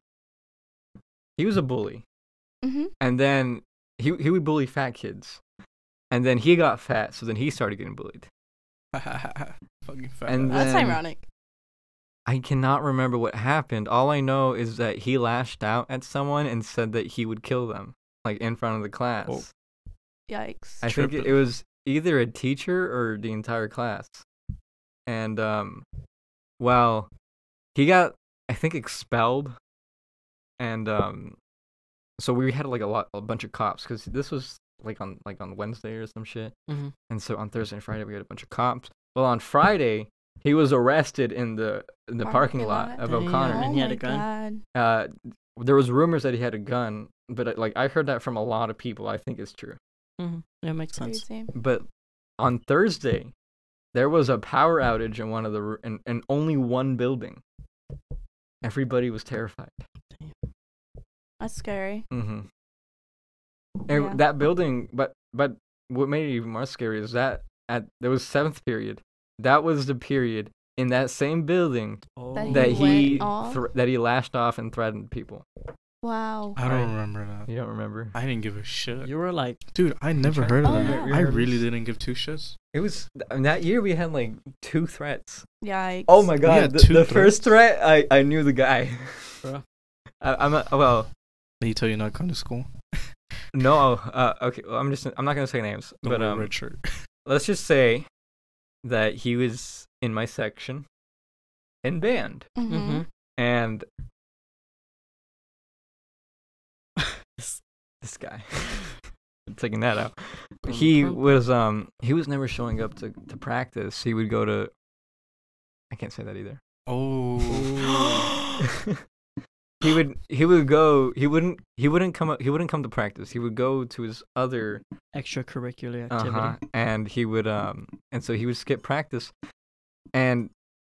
he was a bully, Mm-hmm. and then he he would bully fat kids, and then he got fat, so then he started getting bullied. Fucking fat. And That's then- ironic. I cannot remember what happened. All I know is that he lashed out at someone and said that he would kill them, like in front of the class. Oh. Yikes. I think it, Tripping. it was either a teacher or the entire class. And um well, he got I think expelled. And um so we had like a lot a bunch of cops cuz this was like on like on Wednesday or some shit. Mm-hmm. And so on Thursday and Friday we had a bunch of cops. Well, on Friday he was arrested in the in the parking, Parking lot, lot? of Damn. O'Connor. Oh And he had my a gun? God. Uh there was rumors that he had a gun, but uh, like I heard that from a lot of people. I think it's true. Mm-hmm. Yeah, makes sense. Crazy. But on Thursday, there was a power outage in one of the r- in, in only one building. Everybody was terrified. That's scary. Mm-hmm. Yeah. That building, but but what made it even more scary is that at there was seventh period. That was the period in that same building Oh. That that He he went off? thr- that he lashed off and threatened people. Wow. I don't Right. remember that. You don't remember? I didn't give a shit. You were like, Dude, I never tried- heard of Oh, that. yeah. I You heard really this? didn't give two shits. It was I mean, that year we had like two threats. Yikes. Oh my god! had The, two the first threats? threat, I, I knew the guy. Bruh. I, I'm a, well, Did he tell you not to come to school? no. Uh, okay, well, I'm just I'm not gonna say names, Don't but wear a um, red shirt. let's just say that he was in my section in band, Mm-hmm. mm-hmm. and this, this guy, taking that out. Boom, He boom. was um he was never showing up to, to practice. He would go to I can't say that either. Oh. he would he would go he wouldn't he wouldn't come up he wouldn't come to practice. He would go to his other Extracurricular activity. uh-huh and he would um and so he would skip practice. And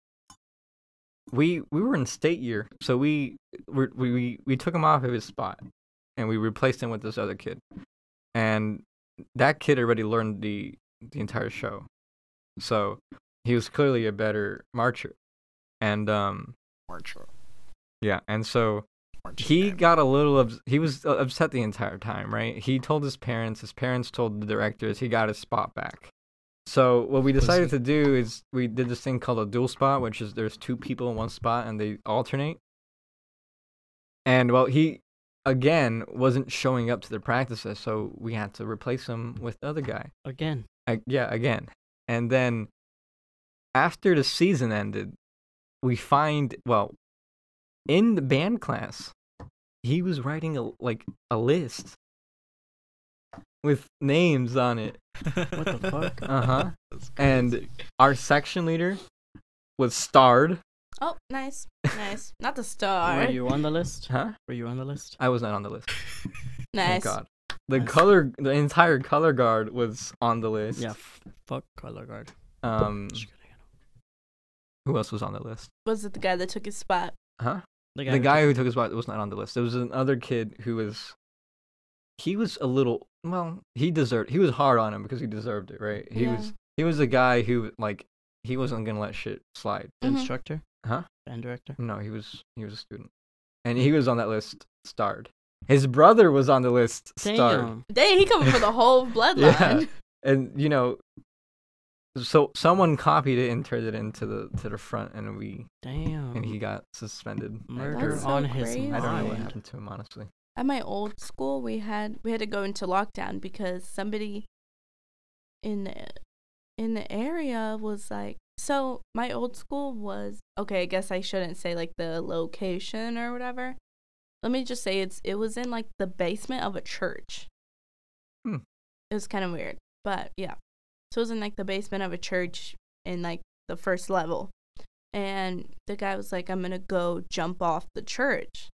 we we were in state year, so we we we we took him off of his spot and we replaced him with this other kid. And that kid already learned the the entire show. So he was clearly a better marcher. And um Marcher. yeah, and so Marcher he man. got a little ups- he was uh, upset the entire time, right? He told his parents, his parents told the directors, he got his spot back. So what we decided to do is we did this thing called a dual spot, which is there's two people in one spot and they alternate. And well, he again wasn't showing up to the practices, so we had to replace him with the other guy. Again. I, yeah, again. And then after the season ended, we find, well, in the band class, he was writing a like a list with names on it. What the fuck? Uh-huh. That's And crazy. our section leader was starred. Oh, nice, nice. Not the star. Were you on the list? Huh? Were you on the list? I was not on the list. Nice. Thank God. The Nice. color, the entire color guard was on the list. Yeah. F- fuck color guard. Um, Just kidding. who else was on the list? Was it the guy that took his spot? Huh? The The guy who took his spot was not on the list. There was another kid who was. He was a little. Well, he deserved. He was hard on him because he deserved it, right? He Yeah. was. He was a guy who like. He wasn't gonna let shit slide. The Mhm. instructor? Huh? Band director? No, he was. He was a student, and he was on that list. Starred. His brother was on the list. Starred. Damn. Dang, he coming for the whole bloodline. And you know, so someone copied it and turned it into the to the front, and we Damn. and he got suspended. Murder That's so on his crazy. I don't know what mind. happened to him, honestly. At my old school, we had we had to go into lockdown because somebody in the in the area was like. So my old school was okay. I guess I shouldn't say like the location or whatever. Let me just say it's it was in like the basement of a church. Hmm. It was kind of weird, but yeah. So it was in like the basement of a church in like the first level, and the guy was like, "I'm gonna go jump off the church,"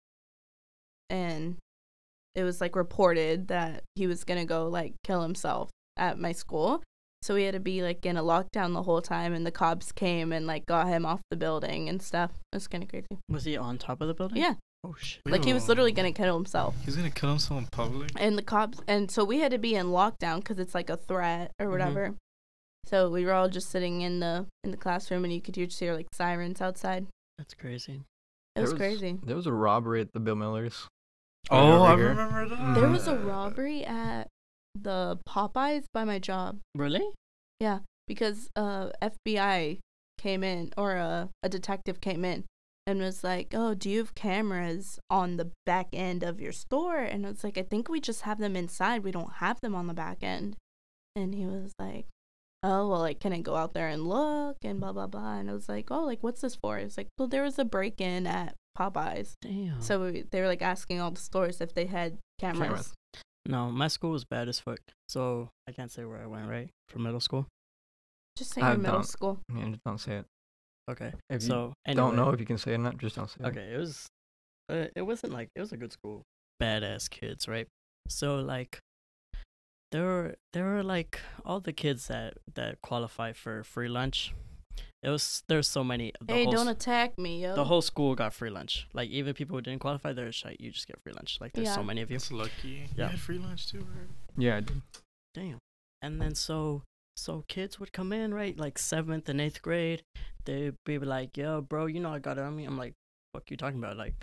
and it was like reported that he was gonna go like kill himself at my school. So we had to be like in a lockdown the whole time, and the cops came and like got him off the building and stuff. It was kind of crazy. Was he on top of the building? Yeah, Oh shit. like he was literally Ew. gonna kill himself. He's gonna kill himself in public. And the cops, and so we had to be in lockdown because it's like a threat or whatever. So we were all just sitting in the in the classroom, and you could just hear like sirens outside. That's crazy. It was, There crazy. There was a robbery at the Bill Millers. Oh, over I here. remember that. Mhm. There was a robbery at the Popeyes by my job. Really? Yeah, because uh F B I came in, or a, a detective came in and was like, "Oh, do you have cameras on the back end of your store?" And it's like, "I think we just have them inside. We don't have them on the back end." And he was like, "Oh, well, like, can I go out there and look?" And blah, blah, blah. And I was like, "Oh, like, what's this for?" It's like, "Well, there was a break-in at Popeyes." Damn. So we, they were, like, asking all the stores if they had cameras. Cameras. No, my school was bad as fuck. So I can't say where I went, right? For middle school. Just say I your middle don't- school. Yeah, just don't say it. Okay. If you so don't know anyway. if you can say it or not, just don't say it. Okay, it was, uh, it wasn't like it was a good school. Badass kids, right? So like, there were there were like all the kids that that qualify for free lunch. It was there's so many. The Hey, whole don't s- attack me, yo. the whole school got free lunch. Like even people who didn't qualify, they're just like you just get free lunch. Like there's so Yeah. many of you. That's lucky. Yeah. You had free lunch too, right? Yeah, I did. Damn. And then so so kids would come in, right? Like seventh and eighth grade. They'd be like, "Yo, bro, you know I got it on me." I'm like, "Fuck you talking about?" Like,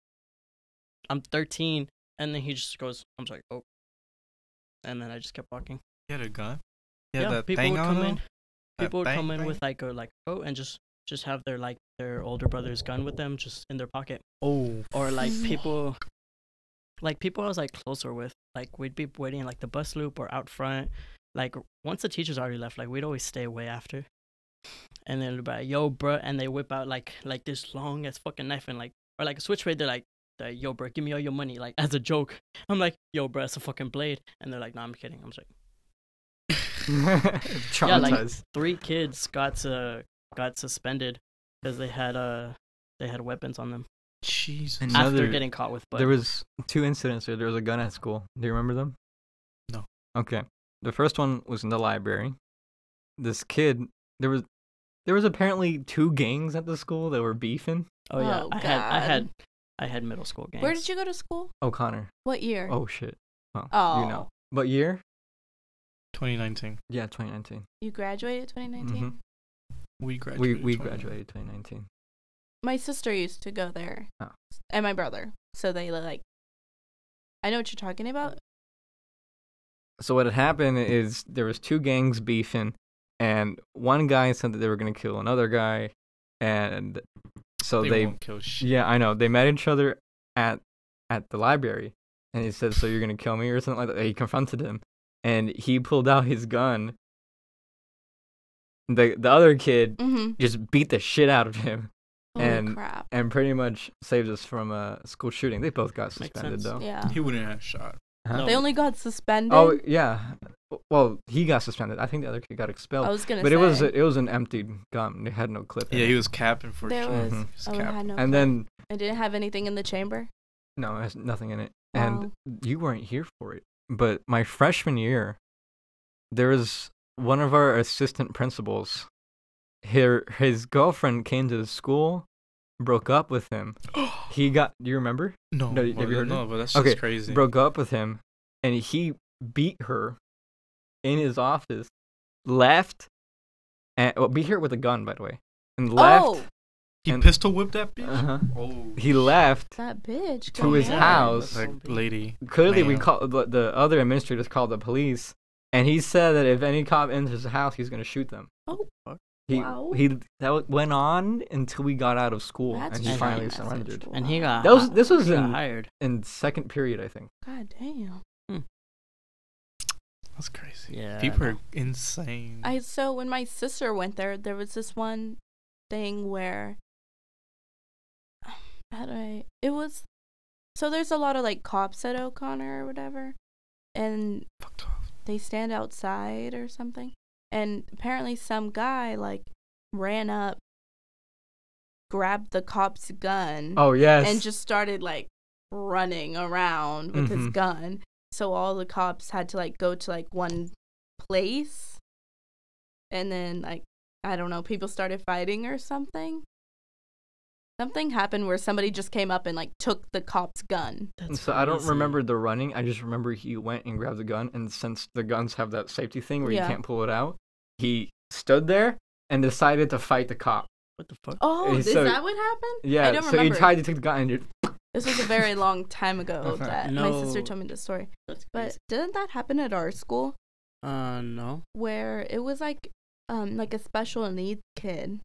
I'm thirteen, and then he just goes, "I'm just like, oh," and then I just kept walking. He had a gun. He had Yeah, that people thing would on come him? in. That People would bang come in thing? with like a like coat and just just have their like their older brother's gun with them, just in their pocket. Oh. Or like people, like people I was like closer with, like we'd be waiting in like the bus loop or out front. Like once the teachers already left, like we'd always stay way after. And then they'd be like, "Yo, bro," and they whip out like like this long ass fucking knife and like or like a switchblade. They're like, like, yo, bro, give me all your money, like as a joke. I'm like, yo, bro, it's a fucking blade, and they're like, no, I'm kidding. I'm just like, Traumatized. yeah, like three kids got uh, got suspended because they had uh they had weapons on them Jesus. And after Another- getting caught with. Bud. There was two incidents where there was a gun at school. Do you remember them? No. Okay. The first one was in the library. This kid, there was there was apparently two gangs at the school that were beefing. Oh yeah, Oh, I had I God. had I had middle school gangs. Where did you go to school? O'Connor. What year? Oh shit. Well, Oh. you know. What year? twenty nineteen. Yeah, twenty nineteen. You graduated twenty nineteen? Mhm. We We graduated. we twenty graduated twenty nineteen. My sister used to go there. Oh. And my brother. So they like I know what you're talking about. So what had happened is there was two gangs beefing, and one guy said that they were gonna kill another guy, and so They, they, won't kill shit. yeah, I know, they met each other at at the library, and he said, "So you're gonna kill me or something like that?" He confronted him, and he pulled out his gun. The the other kid Mm-hmm. just beat the shit out of him, Holy And- crap. and pretty much saved us from a school shooting. They both got Makes suspended sense. though. Yeah. He wouldn't have shot. Huh? No. They only got suspended. Oh yeah, well he got suspended. I think the other kid got expelled. I was gonna But say. it was a, it was an emptied gun. It had no clip. in Yeah, it. he was capping for There sure. was. Mhm. He was Oh, it capping. had no. And clip. then It didn't have anything in the chamber. no, it has nothing in it. Wow. And you weren't here for it. But my freshman year, there was one of our assistant principals. Her his girlfriend came to the school, broke up with him. He got. Do you remember? No, No, have but, you heard no, it? but that's Okay, just crazy. Broke up with him, and he beat her in his office. Left, and well, beat her with a gun, by the way, and left. Oh, He and- pistol whipped that bitch. Uh-huh. Oh, He left. that bitch. To go his ahead. house. like lady. Clearly, we Ma'am. called the, the other administrators called the police, and he said that if any cop enters the house, he's gonna shoot them. Oh, He wow. he that w- went on until we got out of school, That's and he insane. finally That's surrendered. actual- And he got That was this was he got in hired. in second period, I think. God damn. That's crazy. Yeah, People I are know. insane. I so when my sister went there, there was this one thing where how do I? It was so there's a lot of like cops at O'Connor or whatever, and Fucked off. they stand outside or something, and apparently some guy like ran up, grabbed the cop's gun, Oh yes. and just started like running around with his Mhm. gun. So all the cops had to like go to like one place, and then like I don't know, people started fighting or something. Something happened where somebody just came up and like took the cop's gun. That's so I don't crazy. remember the running. I just remember he went and grabbed the gun, and since the guns have that safety thing where Yeah. you can't pull it out, he stood there and decided to fight the cop. What the fuck? Oh, Hey, is so- that what happened? Yeah. I don't so remember. he tried to take the gun and just, This was a very long time ago Uh-huh. that my sister No. told me the story. That's But crazy. didn't that happen at our school Uh, no. where it was like um like a special needs kid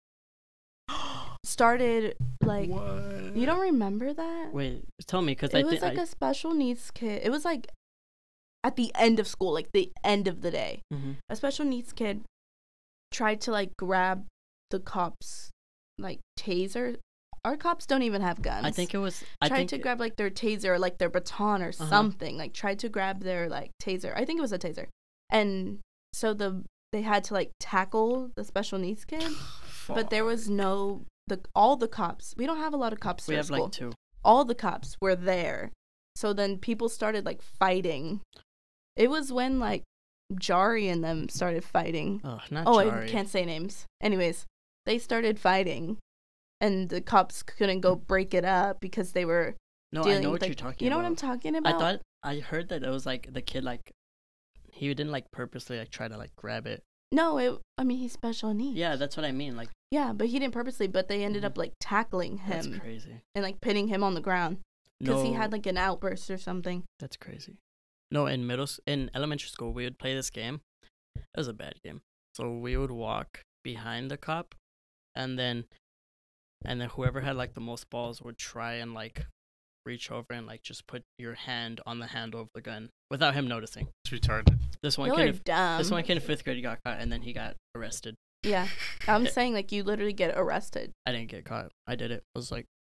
started like What? you don't remember that? Wait, tell me, because I It was think like I, a special needs kid. It was like at the end of school, like the end of the day. Mhm. A special needs kid tried to like grab the cops like taser. Our cops don't even have guns. I think it was. I tried think to grab like their taser or like their baton or Uh-huh. something. Like tried to grab their like taser. I think it was a taser. And so the they had to like tackle the special needs kid, but there was no the all the cops. We don't have a lot of cops. we at our have school. like two. All the cops were there. So then people started like fighting. It was when like Jari and them started fighting. Oh, not Oh, Jari. I can't say names. Anyways, they started fighting, and the cops couldn't go break it up because they were No, dealing I know with, what like- you're talking You know about. what I'm talking I about? thought I heard that it was like the kid like he didn't like purposely like try to like grab it. No, it. I mean, he's special needs. Yeah, that's what I mean. Like Yeah, but he didn't purposely. But they ended Mhm. up like tackling that's him crazy. and like pitting him on the ground because No, he had like an outburst or something. that's crazy. No, in middle s- in elementary school we would play this game. It was a bad game. So we would walk behind the cop, and then and then whoever had like the most balls would try and like reach over and like just put your hand on the handle of the gun without him noticing. It's retarded. This one Y'all kid, are in- dumb. this one kid in fifth grade got caught, and then he got arrested. Yeah, I'm Yeah. saying like you literally get arrested. I didn't get caught. I did it. I was like,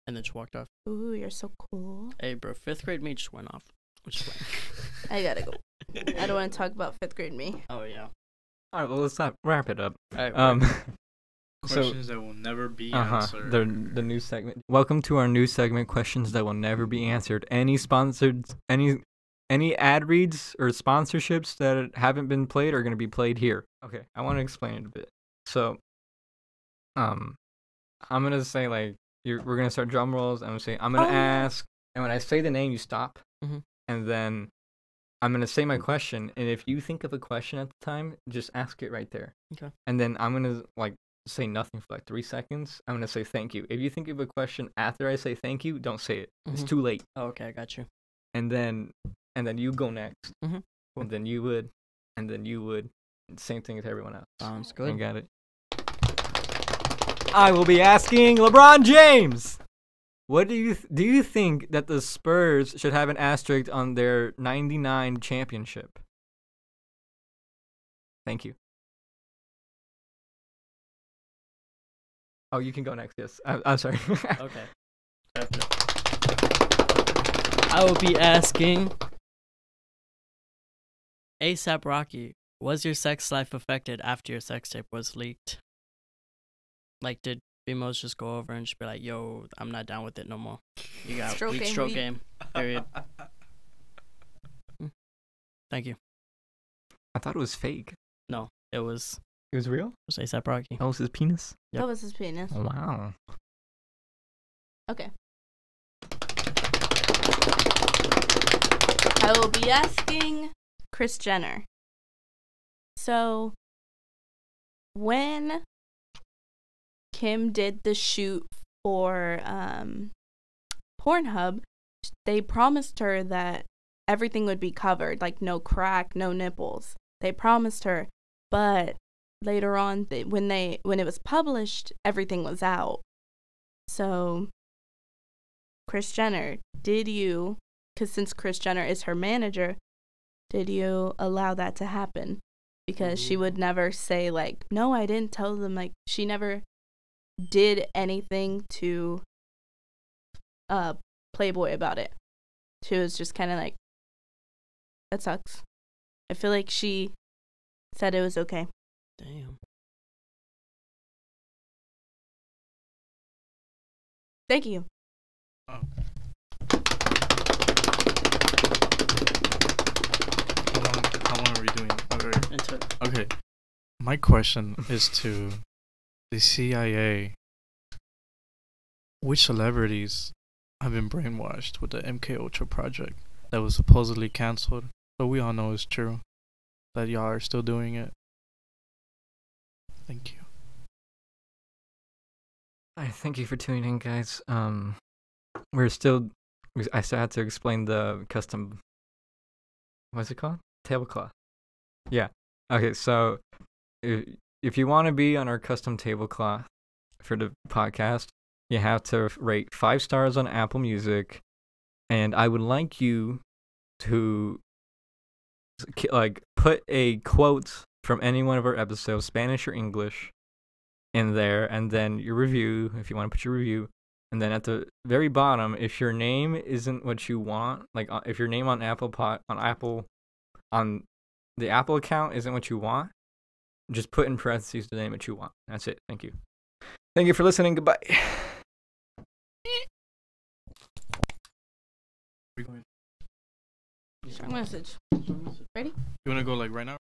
and then she walked off. Ooh, you're so cool. Hey, bro, fifth grade me just went off. Just went. I gotta go. I don't want to talk about fifth grade me. Oh yeah. All right, well, let's not wrap it up. All right. Um, so Questions that will never be uh huh. answered. The the new segment. Welcome to our new segment. Questions that will never be answered. Any sponsored, any any ad reads or sponsorships that haven't been played are going to be played here. Okay, I want to explain it a bit. So, um, I'm gonna say like you're, we're gonna start drum rolls. I'm gonna say I'm gonna Oh. ask, and when I say the name, you stop, Mhm. and then I'm gonna say my question. And if you think of a question at the time, just ask it right there. Okay. And then I'm gonna like say nothing for like three seconds. I'm gonna say thank you. If you think of a question after I say thank you, don't say it. It's Mhm. too late. Oh, okay, I got you. And then and then you go next. Mhm. Cool. And then you would, and then you would. And same thing with everyone else. Sounds You good. got it. I will be asking LeBron James. What do you th- do you think that the Spurs should have an asterisk on their ninety-nine championship? Thank you. Oh, you can go next. Yes, I- I'm sorry. Okay. I will be asking ASAP Rocky, was your sex life affected after your sex tape was leaked? Like, did females just go over and just be like, yo, I'm not down with it no more. You got Stroke weak game, stroke we- game. Period. Mm. Thank you. I thought it was fake. No, it was, It was real? it was ASAP Rocky. That was his penis? Yep. That was his penis. Oh, wow. Okay. I will be asking Kris Jenner. So, when Kim did the shoot for um, Pornhub, they promised her that everything would be covered, like no crack, no nipples. They promised her, but later on, they, when they when it was published, everything was out. So, Kris Jenner, did you, because since Kris Jenner is her manager, did you allow that to happen? Because she would never say, like, no, I didn't tell them. Like, she never did anything to uh, Playboy about it. She was just kind of like, that sucks. I feel like she said it was okay. Damn. Thank you. Oh. How long, how long are we doing? Okay. Into it. Okay. My question is to the C I A. Which celebrities have been brainwashed with the M K Ultra project that was supposedly canceled, but we all know it's true, that y'all are still doing it? Thank you. I thank you for tuning in, guys. Um, we're still. we- I still had to explain the custom. What's it called? Tablecloth. Yeah. Okay. So, if if you want to be on our custom tablecloth for the podcast, you have to rate five stars on Apple Music, and I would like you to k- like put a quote from any one of our episodes, Spanish or English, in there, and then your review, if you want to put your review, and then at the very bottom, if your name isn't what you want, like uh, if your name on Apple pot on Apple on the Apple account isn't what you want, just put in parentheses the name that you want. That's it. Thank you. Thank you for listening. Goodbye. We going? Strong message. Strong message. Ready? You wanna go like right now?